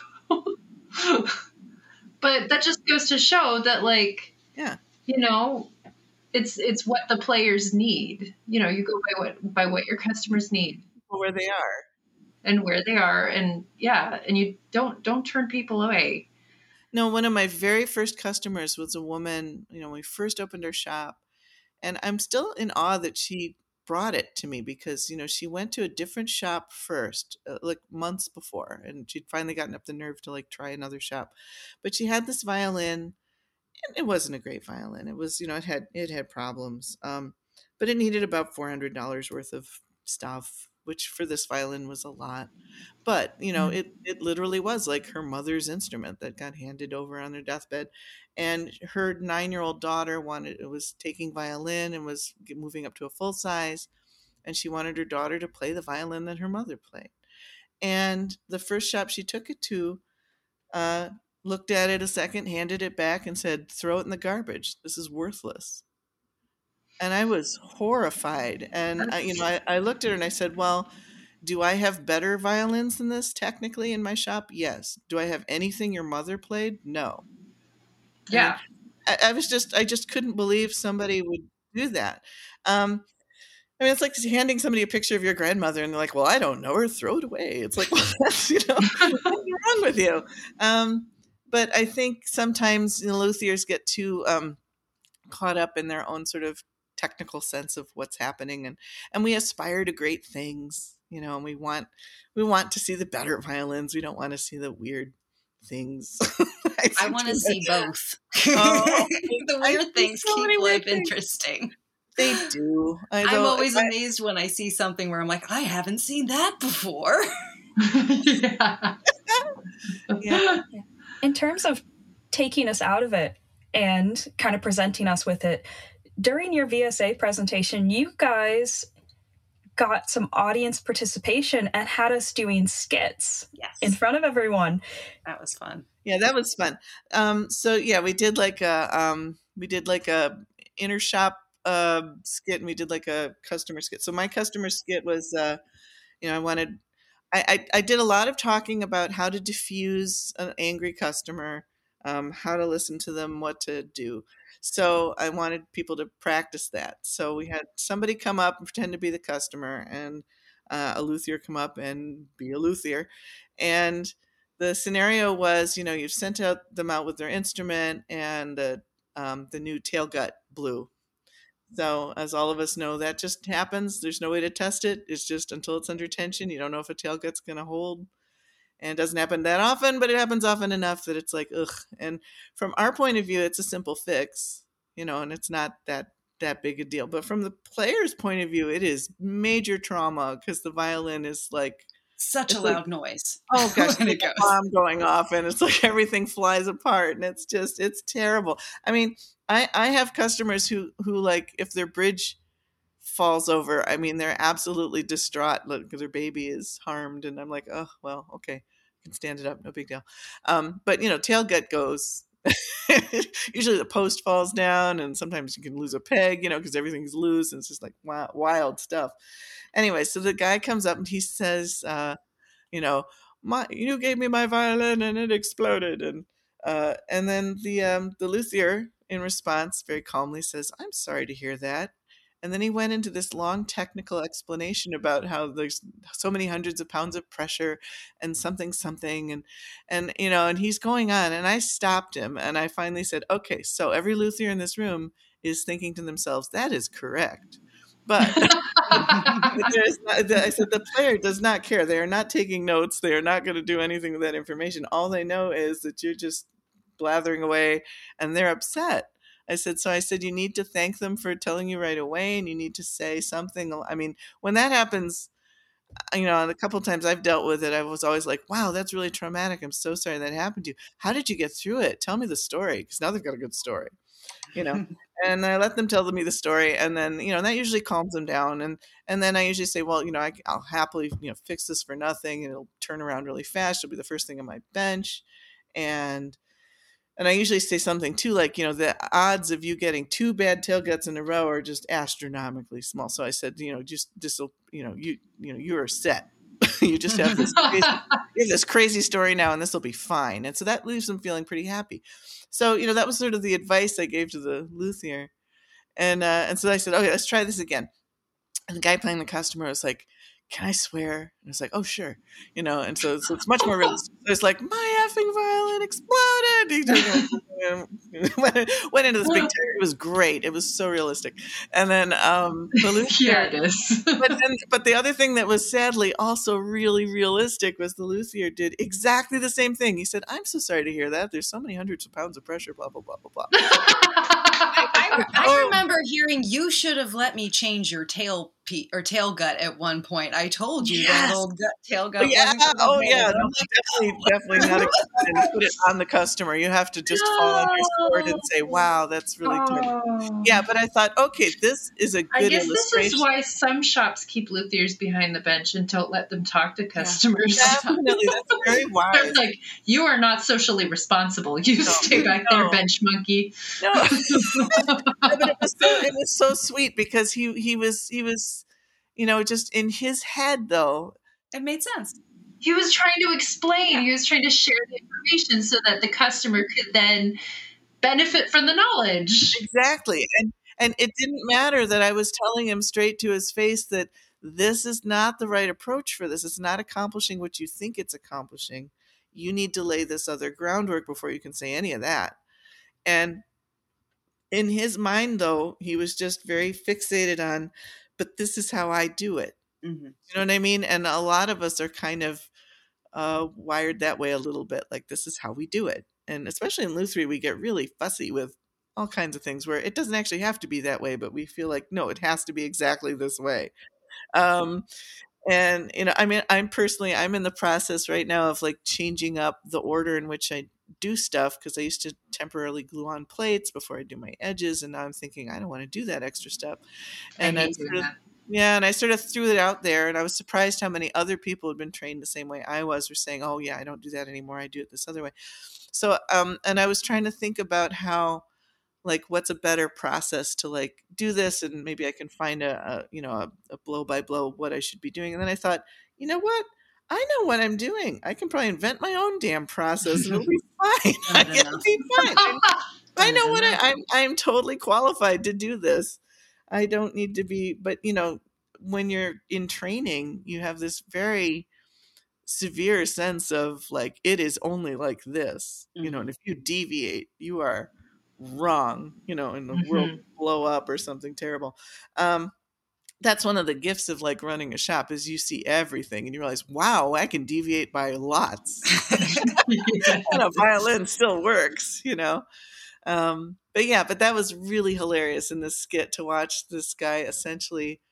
But that just goes to show that, like, yeah, you know, it's it's what the players need. You know, you go by what by what your customers need, where they are. And where they are, and yeah, and you don't don't turn people away. No, one of my very first customers was a woman, you know, when we first opened our shop, and I'm still in awe that she brought it to me because, you know, she went to a different shop first, uh, like months before, and she'd finally gotten up the nerve to like try another shop. But she had this violin, and it wasn't a great violin. It was, you know, it had it had problems, um, but it needed about four hundred dollars worth of stuff, which for this violin was a lot. But, you know, it, it literally was like her mother's instrument that got handed over on her deathbed. And her nine-year-old daughter wanted, was taking violin and was moving up to a full size. And she wanted her daughter to play the violin that her mother played. And the first shop she took it to uh, looked at it a second, handed it back and said, throw it in the garbage. This is worthless. And I was horrified. And, I, you know, I, I looked at her and I said, well, do I have better violins than this technically in my shop? Yes. Do I have anything your mother played? No. Yeah. I, I was just, I just couldn't believe somebody would do that. Um, I mean, it's like handing somebody a picture of your grandmother and they're like, well, I don't know her, throw it away. It's like, well, that's, you know, what's wrong with you? Um, but I think sometimes, you know, luthiers get too um, caught up in their own sort of technical sense of what's happening, and and we aspire to great things, you know, and we want we want to see the better violins. We don't want to see the weird things. I, I want to see both. Oh, the weird things so keep life interesting. They do. I I'm always I, amazed when I see something where I'm like, I haven't seen that before. Yeah. Yeah. In terms of taking us out of it and kind of presenting us with it, during your V S A presentation, you guys got some audience participation and had us doing skits yes. in front of everyone. That was fun. Yeah, that was fun. Um, so yeah, we did like a um, we did like a inner shop uh, skit, and we did like a customer skit. So my customer skit was, uh, you know, I wanted, I, I I did a lot of talking about how to diffuse an angry customer, um, how to listen to them, what to do. So I wanted people to practice that. So we had somebody come up and pretend to be the customer, and uh, a luthier come up and be a luthier. And the scenario was, you know, you've sent out them out with their instrument, and the um, the new tail gut blew. So as all of us know, that just happens. There's no way to test it. It's just until it's under tension, you don't know if a tail gut's going to hold. And it doesn't happen that often, but it happens often enough that it's like, ugh. And from our point of view, it's a simple fix, you know, and it's not that that big a deal. But from the player's point of view, it is major trauma because the violin is like such a like, loud noise. Oh gosh, when the it goes. bomb going off, and it's like everything flies apart, and it's just it's terrible. I mean, I I have customers who who like if their bridge falls over. I mean, they're absolutely distraught because their baby is harmed. And I'm like, oh, well, okay, I can stand it up. No big deal. Um, but, you know, tailgut goes. Usually the post falls down, and sometimes you can lose a peg, you know, because everything's loose, and it's just like wild, wild stuff. Anyway, so the guy comes up and he says, uh, you know, my, you gave me my violin and it exploded. And uh, and then the um, the luthier, in response, very calmly says, I'm sorry to hear that. And then he went into this long technical explanation about how there's so many hundreds of pounds of pressure and something, something. And, and, you know, and he's going on. And I stopped him and I finally said, okay, so every luthier in this room is thinking to themselves, that is correct. But there's not, I said, the player does not care. They are not taking notes. They are not going to do anything with that information. All they know is that you're just blathering away and they're upset. I said, so I said, you need to thank them for telling you right away, and you need to say something. I mean, when that happens, you know, a couple of times I've dealt with it, I was always like, wow, that's really traumatic. I'm so sorry that happened to you. How did you get through it? Tell me the story, because now they've got a good story, you know. And I let them tell me the story, and then, you know, that usually calms them down. And and then I usually say, well, you know, I, I'll happily, you know, fix this for nothing, and it'll turn around really fast. It'll be the first thing on my bench, and And I usually say something too, like, you know, the odds of you getting two bad tailguts in a row are just astronomically small. So I said, you know, just this will, you know, you, you know, you are set. You just have this, crazy, you have this crazy story now, and this will be fine. And so that leaves them feeling pretty happy. So, you know, that was sort of the advice I gave to the luthier. And, uh, and so I said, okay, let's try this again. And the guy playing the customer was like, can I swear? And it's like, oh, sure. You know, and so, so it's much more realistic. So it's like, my effing violin exploded. went, went into this big tear. It was great. It was so realistic. And then um, the luthier, yeah, it is. but, then, but the other thing that was sadly also really realistic was the luthier did exactly the same thing. He said, I'm so sorry to hear that. There's so many hundreds of pounds of pressure, blah, blah, blah, blah, blah. I, I remember hearing, you should have let me change your tail pe- or tail gut at one point. I told you yes. that little gut, tail gut. Yeah. Oh, yeah. No, definitely, definitely not a, put it on the customer. You have to just no. fall on your sword and say, wow, that's really oh. terrible. Yeah, but I thought, okay, this is a good I guess illustration. This is why some shops keep luthiers behind the bench and don't let them talk to customers. Yeah, definitely. That's very wise. It's like, you are not socially responsible. You no, stay back no. there, bench monkey. No. But it was so it was so sweet because he he was he was you know, just in his head though, it made sense. He was trying to explain. Yeah. He was trying to share the information so that the customer could then benefit from the knowledge. Exactly. And and it didn't matter that I was telling him straight to his face that this is not the right approach for this. It's not accomplishing what you think it's accomplishing. You need to lay this other groundwork before you can say any of that. And in his mind, though, he was just very fixated on, but this is how I do it. Mm-hmm. You know what I mean? And a lot of us are kind of uh, wired that way a little bit, like this is how we do it. And especially in Luthery, we get really fussy with all kinds of things where it doesn't actually have to be that way, but we feel like, no, it has to be exactly this way. Um, and, you know, I mean, I'm personally, I'm in the process right now of like changing up the order in which I do stuff, because I used to temporarily glue on plates before I do my edges, and now I'm thinking I don't want to do that extra step. And I, I sort of, yeah, and I sort of threw it out there, and I was surprised how many other people had been trained the same way I was, were saying, "Oh yeah, I don't do that anymore. I do it this other way." So, um, and I was trying to think about how, like, what's a better process to like do this, and maybe I can find a, a you know, a, a blow by blow what I should be doing. And then I thought, you know what? I know what I'm doing. I can probably invent my own damn process and it'll be fine. It'll be fine. I, I know what I, I'm, I'm totally qualified to do this. I don't need to be, but you know, when you're in training, you have this very severe sense of like, it is only like this, mm-hmm. you know, and if you deviate, you are wrong, you know, and the mm-hmm. world will blow up or something terrible. Um, That's one of the gifts of like running a shop is you see everything and you realize, wow, I can deviate by lots. And a violin still works, you know? Um, but yeah, but that was really hilarious in this skit to watch this guy essentially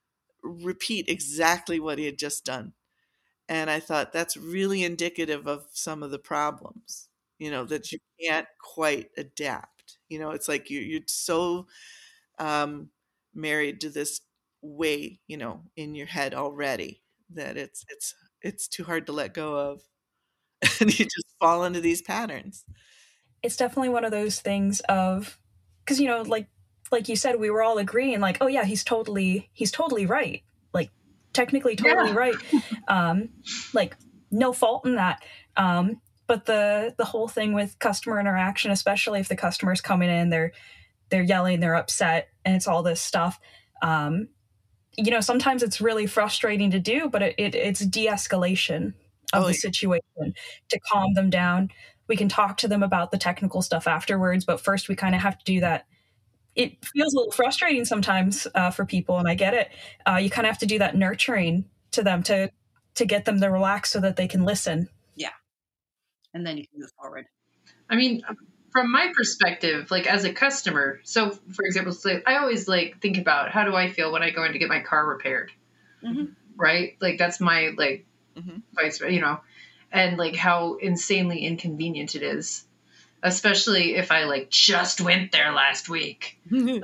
repeat exactly what he had just done. And I thought that's really indicative of some of the problems, you know, that you can't quite adapt. You know, it's like you, you're so um, married to this way, you know, in your head already that it's it's it's too hard to let go of. And you just fall into these patterns. It's definitely one of those things of, because, you know, like like you said, we were all agreeing like, oh yeah, he's totally he's totally right, like technically totally Yeah. right, um like no fault in that, um but the the whole thing with customer interaction, especially if the customer's coming in, they're they're yelling, they're upset, and it's all this stuff, um you know, sometimes it's really frustrating to do, but it, it it's de-escalation of Oh, the yeah. situation to calm them down. We can talk to them about the technical stuff afterwards, but first we kind of have to do that. It feels a little frustrating sometimes uh, for people, and I get it. Uh, you kind of have to do that nurturing to them to to get them to relax so that they can listen. Yeah. And then you can move forward. I mean, from my perspective, like as a customer, so for example, so I always like think about how do I feel when I go in to get my car repaired, Mm-hmm. right? Like that's my like Mhm. vice, you know, and like how insanely inconvenient it is, especially if I like just went there last week, you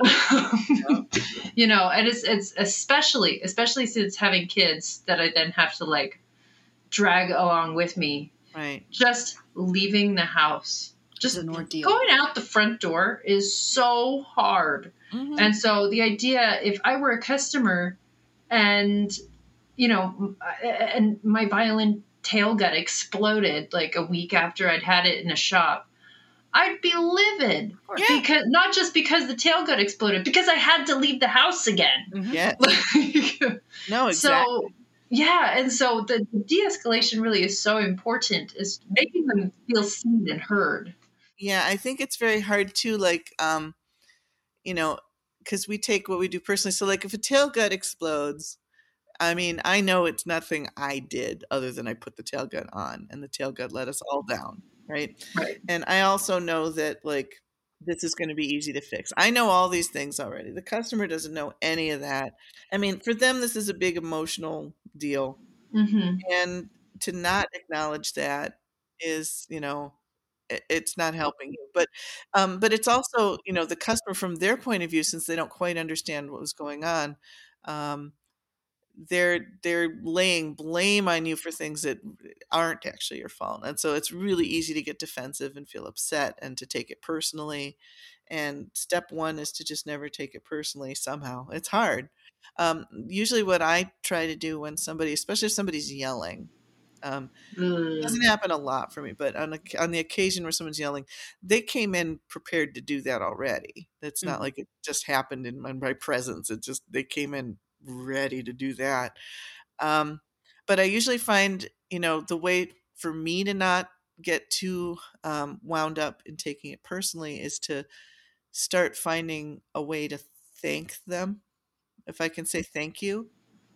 know, and it's it's especially especially since having kids that I then have to like drag along with me. Right. Just leaving the house, just It's an ordeal. going out the front door is so hard. Mhm. And so the idea, if I were a customer and, you know, and my violin tailgut exploded like a week after I'd had it in a shop, I'd be livid. Yeah. Because not just because the tailgut exploded, because I had to leave the house again. Yeah. Like, No, exactly. so yeah, and so the de-escalation really is so important, is making them feel seen and heard. Yeah, I think it's very hard too, like, um, you know, because we take what we do personally. So, like, if a tailgut explodes, I mean, I know it's nothing I did other than I put the tailgut on, and the tailgut let us all down, right? Right. And I also know that, like, this is going to be easy to fix. I know all these things already. The customer doesn't know any of that. I mean, for them, this is a big emotional deal. Mm-hmm. And to not acknowledge that is, you know, it- it's not helping you. But um, but it's also, you know, the customer from their point of view, since they don't quite understand what was going on, um, they're they're laying blame on you for things that aren't actually your fault. And so it's really easy to get defensive and feel upset and to take it personally. And step one is to just never take it personally somehow. It's hard. Um, usually what I try to do when somebody, especially if somebody's yelling, um, it doesn't happen a lot for me, but on, a, on the occasion where someone's yelling, they came in prepared to do that already. It's not Mhm. like it just happened in my, my presence. It just, they came in ready to do that. Um, but I usually find, you know, the way for me to not get too um, wound up in taking it personally is to start finding a way to thank them. If I can say thank you,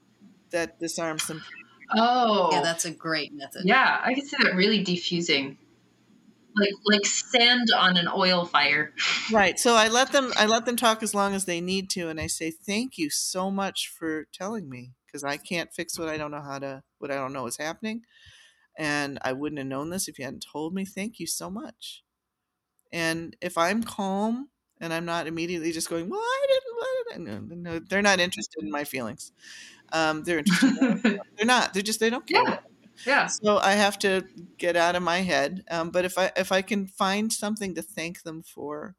that disarms them. Oh, Yeah, that's a great method. yeah, I can see that really diffusing, like like sand on an oil fire. Right. So I let them I let them talk as long as they need to, and I say thank you so much for telling me, because I can't fix what I don't know how to what I don't know is happening, and I wouldn't have known this if you hadn't told me. Thank you so much. And if I'm calm and I'm not immediately just going, well, I didn't, why did I? No, no, they're not interested in my feelings. Um, they're interested. In they're not. They're just they don't care. Yeah, yeah. So I have to get out of my head. Um, but if I if I can find something to thank them for,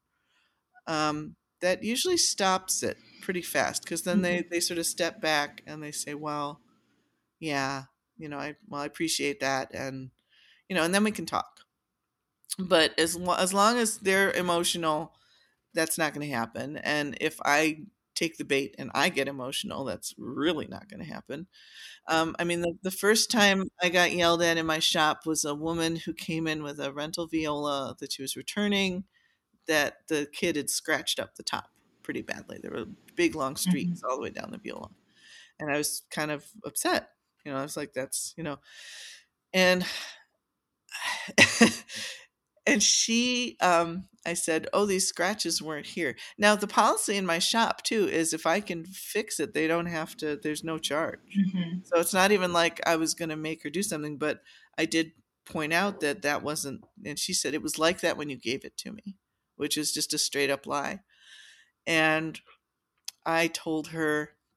um, that usually stops it pretty fast, because then they, they sort of step back and they say, well, yeah, you know, I well I appreciate that, and you know, and then we can talk. But as lo- as long as they're emotional, that's not going to happen. And if I take the bait and I get emotional, that's really not going to happen. Um, I mean, the, the first time I got yelled at in my shop was a woman who came in with a rental viola that she was returning, that the kid had scratched up the top pretty badly. There were big, long streaks all the way down the viola. And I was kind of upset. You know, I was like, that's, you know, and and she, um, I said, oh, these scratches weren't here. Now, the policy in my shop, too, is if I can fix it, they don't have to, there's no charge. Mm-hmm. So it's not even like I was going to make her do something, but I did point out that that wasn't, and she said, it was like that when you gave it to me, which is just a straight up lie. And I told her,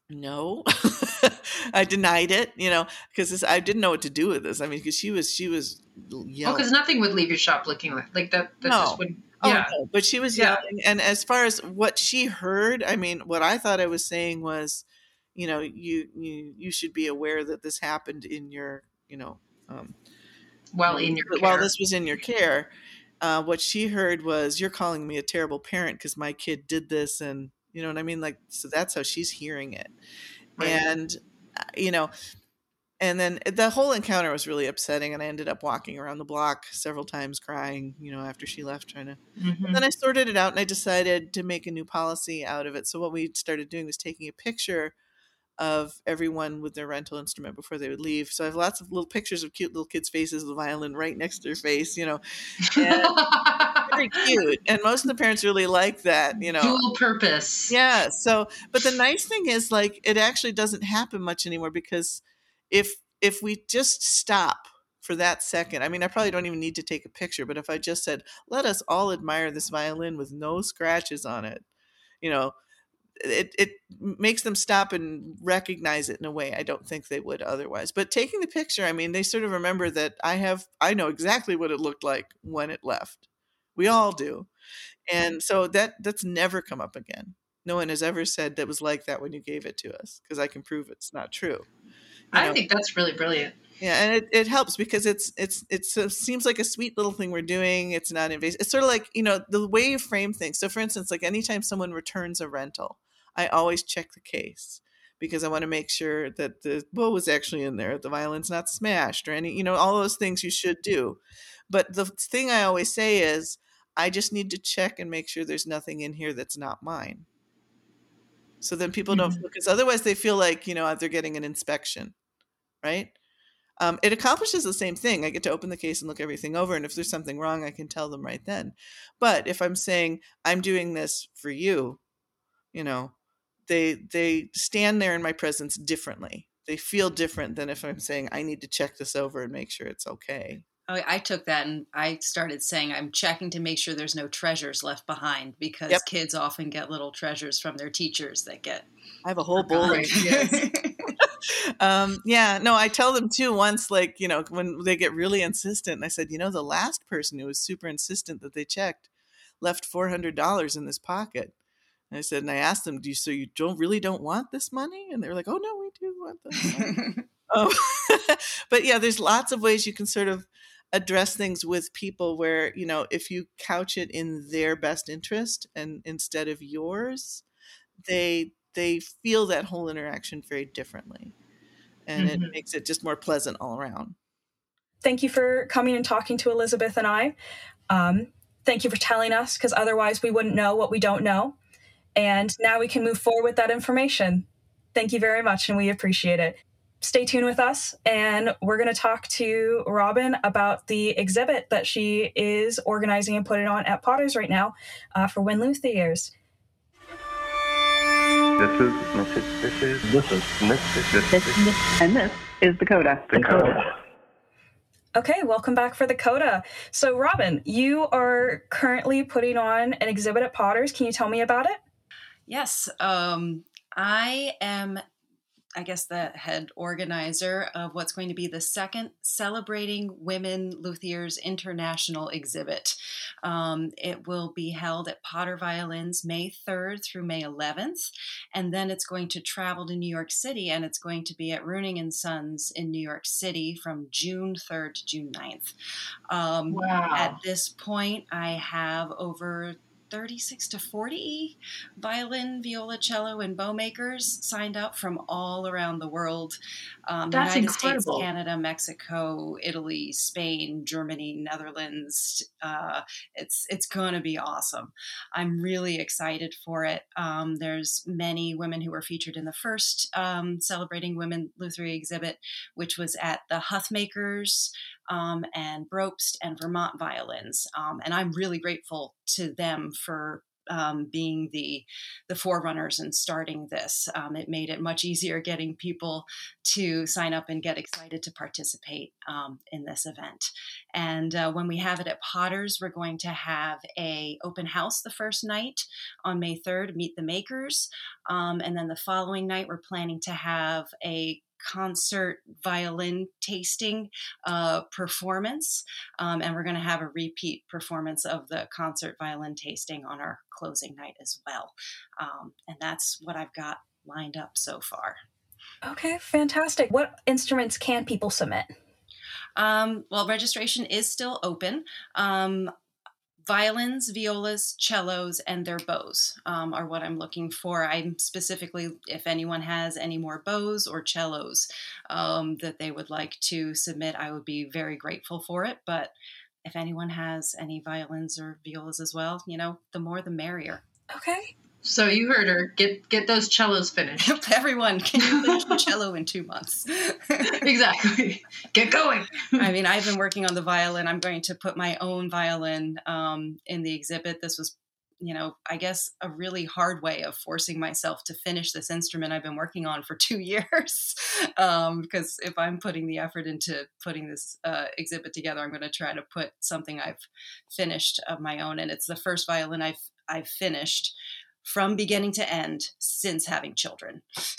no. I denied it, you know, because I didn't know what to do with this. I mean, because she was, she was yelling. Well, because nothing would leave your shop looking like, like that. That No. just wouldn't. Oh, Yeah. no, but she was Yeah. yelling. And as far as what she heard, I mean, what I thought I was saying was, you know, you you you should be aware that this happened in your, you know, um, While in your while care. this was in your care. Uh, what she heard was, you're calling me a terrible parent because my kid did this, and you know what I mean. Like, so that's how she's hearing it, Right. and uh, you know. And then the whole encounter was really upsetting, and I ended up walking around the block several times crying, you know, after she left, trying to. Mhm. And then I sorted it out, and I decided to make a new policy out of it. So what we started doing was taking a picture of everyone with their rental instrument before they would leave. So I have lots of little pictures of cute little kids' faces with the violin right next to their face, you know. And very cute. And most of the parents really like that, you know. Dual purpose. Yeah. So, but the nice thing is, like, it actually doesn't happen much anymore, because if if we just stop for that second, I mean, I probably don't even need to take a picture, but if I just said, let us all admire this violin with no scratches on it, you know, it, it makes them stop and recognize it in a way I don't think they would otherwise. But taking the picture, I mean, they sort of remember that I have, I know exactly what it looked like when it left. We all do. And so that that's never come up again. No one has ever said that was like that when you gave it to us, because I can prove it's not true. You I know? think that's really brilliant. Yeah, and it, it helps because it's it's it's it seems like a sweet little thing we're doing. It's not invasive. It's sort of like, you know, the way you frame things. So for instance, like anytime someone returns a rental, I always check the case, because I want to make sure that the bow was actually in there, the violin's not smashed or any, you know, all those things you should do. But the thing I always say is, I just need to check and make sure there's nothing in here that's not mine. So then people don't, because otherwise they feel like, you know, they're getting an inspection, right? Um, it accomplishes the same thing. I get to open the case and look everything over. And if there's something wrong, I can tell them right then. But if I'm saying, I'm doing this for you, you know, they they stand there in my presence differently. They feel different than if I'm saying, I need to check this over and make sure it's okay. I I took that and I started saying I'm checking to make sure there's no treasures left behind, because Yep. kids often get little treasures from their teachers that get. I have a whole bowl of Right, yes. um, yeah, no, I tell them too once, like, you know, when they get really insistent, and I said, you know, the last person who was super insistent that they checked left four hundred dollars in this pocket. And I said, and I asked them, do you, so you don't really don't want this money? And they were like, oh no, we do want this money. um, but yeah, there's lots of ways you can sort of address things with people where, you know, if you couch it in their best interest and instead of yours, they they feel that whole interaction very differently, and Mhm. it makes it just more pleasant all around. Thank you for coming and talking to Elizabeth and I. Um, thank you for telling us, because otherwise we wouldn't know what we don't know. And now we can move forward with that information. Thank you very much, and we appreciate it. Stay tuned with us, and we're going to talk to Robin about the exhibit that she is organizing and putting on at Potters right now uh, for Win Luthiers. This is this is this is this is this is this is and this is the Coda. The Coda. Okay, welcome back for the Coda. So, Robin, you are currently putting on an exhibit at Potters. Can you tell me about it? Yes, um, I am, I guess, the head organizer of what's going to be the second Celebrating Women Luthiers International exhibit. Um, it will be held at Potter Violins May third through May eleventh, and then it's going to travel to New York City, and it's going to be at Runing and Sons in New York City from June third to June ninth. Um, Wow. At this point, I have over thirty-six to forty violin, viola, cello, and bow makers signed up from all around the world. Um, That's United incredible. States, Canada, Mexico, Italy, Spain, Germany, Netherlands. Uh, it's it's going to be awesome. I'm really excited for it. Um, there's many women who were featured in the first um, Celebrating Women Luthier exhibit, which was at the Huthmakers um, and Brobst and Vermont Violins. Um, and I'm really grateful to them for um, being the the forerunners and starting this. Um, it made it much easier getting people to sign up and get excited to participate um, in this event. And uh, when we have it at Potters, we're going to have a open house the first night on May third, Meet the Makers. Um, and then the following night, we're planning to have a concert violin tasting uh, performance. Um, and we're going to have a repeat performance of the concert violin tasting on our closing night as well. Um, and that's what I've got lined up so far. Okay, fantastic. What instruments can people submit? Um, well, registration is still open. Um, Violins, violas, cellos, and their bows um, are what I'm looking for. I'm specifically, if anyone has any more bows or cellos um, that they would like to submit, I would be very grateful for it. But if anyone has any violins or violas as well, you know, the more the merrier. Okay. So you heard her. Get get those cellos finished. Everyone, can you finish the cello in two months? Exactly. Get going. I mean, I've been working on the violin. I'm going to put my own violin um, in the exhibit. This was, you know, I guess a really hard way of forcing myself to finish this instrument I've been working on for two years. Um, because if I'm putting the effort into putting this uh, exhibit together, I'm going to try to put something I've finished of my own. And it's the first violin I've I've finished from beginning to end since having children.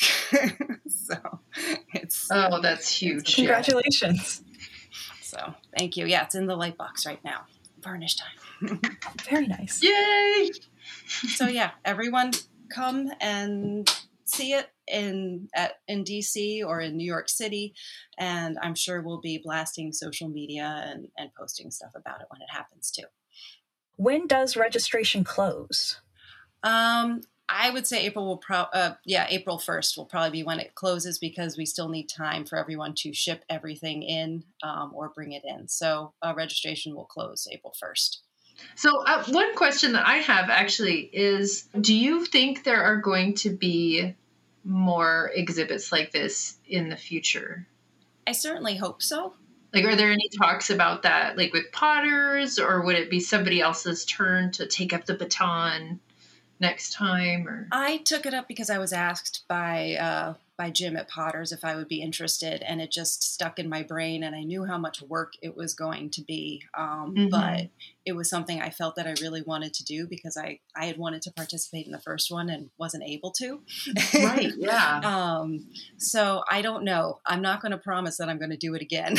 So it's oh, that's huge. Congratulations. So thank you. Yeah, it's in the light box right now. Varnish time. Very nice. Yay! So yeah, everyone come and see it in at in D C or in New York City, and I'm sure we'll be blasting social media and, and posting stuff about it when it happens too. When does registration close? Um, I would say April will pro, uh, yeah, April first will probably be when it closes because we still need time for everyone to ship everything in, um, or bring it in. So, uh, registration will close April first. So uh, one question that I have actually is, do you think there are going to be more exhibits like this in the future? I certainly hope so. Like, are there any talks about that, like with Potters, or would it be somebody else's turn to take up the baton next time? Or I took it up because I was asked by uh, by Jim at Potters if I would be interested, and it just stuck in my brain, and I knew how much work it was going to be. Um, mm-hmm. But it was something I felt that I really wanted to do because I, I had wanted to participate in the first one and wasn't able to. Right, yeah. um, so I don't know. I'm not going to promise that I'm going to do it again.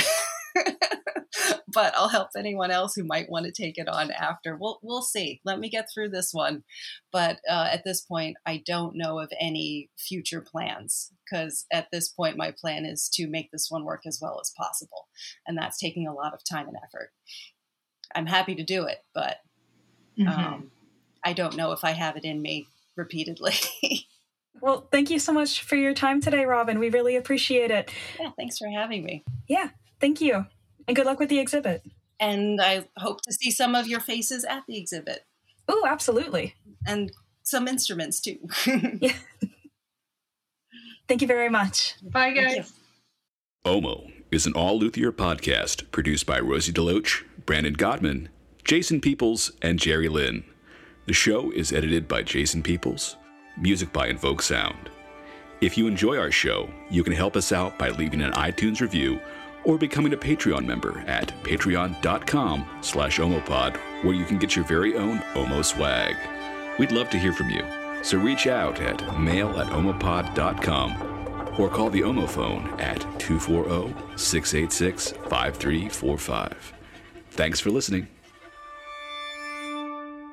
But I'll help anyone else who might want to take it on after. We'll we'll see. Let me get through this one. But uh, at this point, I don't know of any future plans because at this point, my plan is to make this one work as well as possible. And that's taking a lot of time and effort. I'm happy to do it, but mm-hmm. um, I don't know if I have it in me repeatedly. Well, thank you so much for your time today, Robin. We really appreciate it. Yeah, thanks for having me. Yeah, thank you. And good luck with the exhibit. And I hope to see some of your faces at the exhibit. Oh, absolutely. And some instruments, too. Yeah. Thank you very much. Bye, guys. O M O is an all-Luthier podcast produced by Rosie DeLoach, Brandon Gottman, Jason Peoples, and Jerry Lynn. The show is edited by Jason Peoples. Music by Invoke Sound. If you enjoy our show, you can help us out by leaving an iTunes review or becoming a Patreon member at patreon.com slash omopod, where you can get your very own O M O swag. We'd love to hear from you, so reach out at mail at omopod dot com or call the O M O phone at two four zero, six eight six, five three four five. Thanks for listening.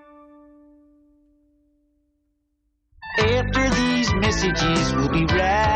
After these messages, we'll be right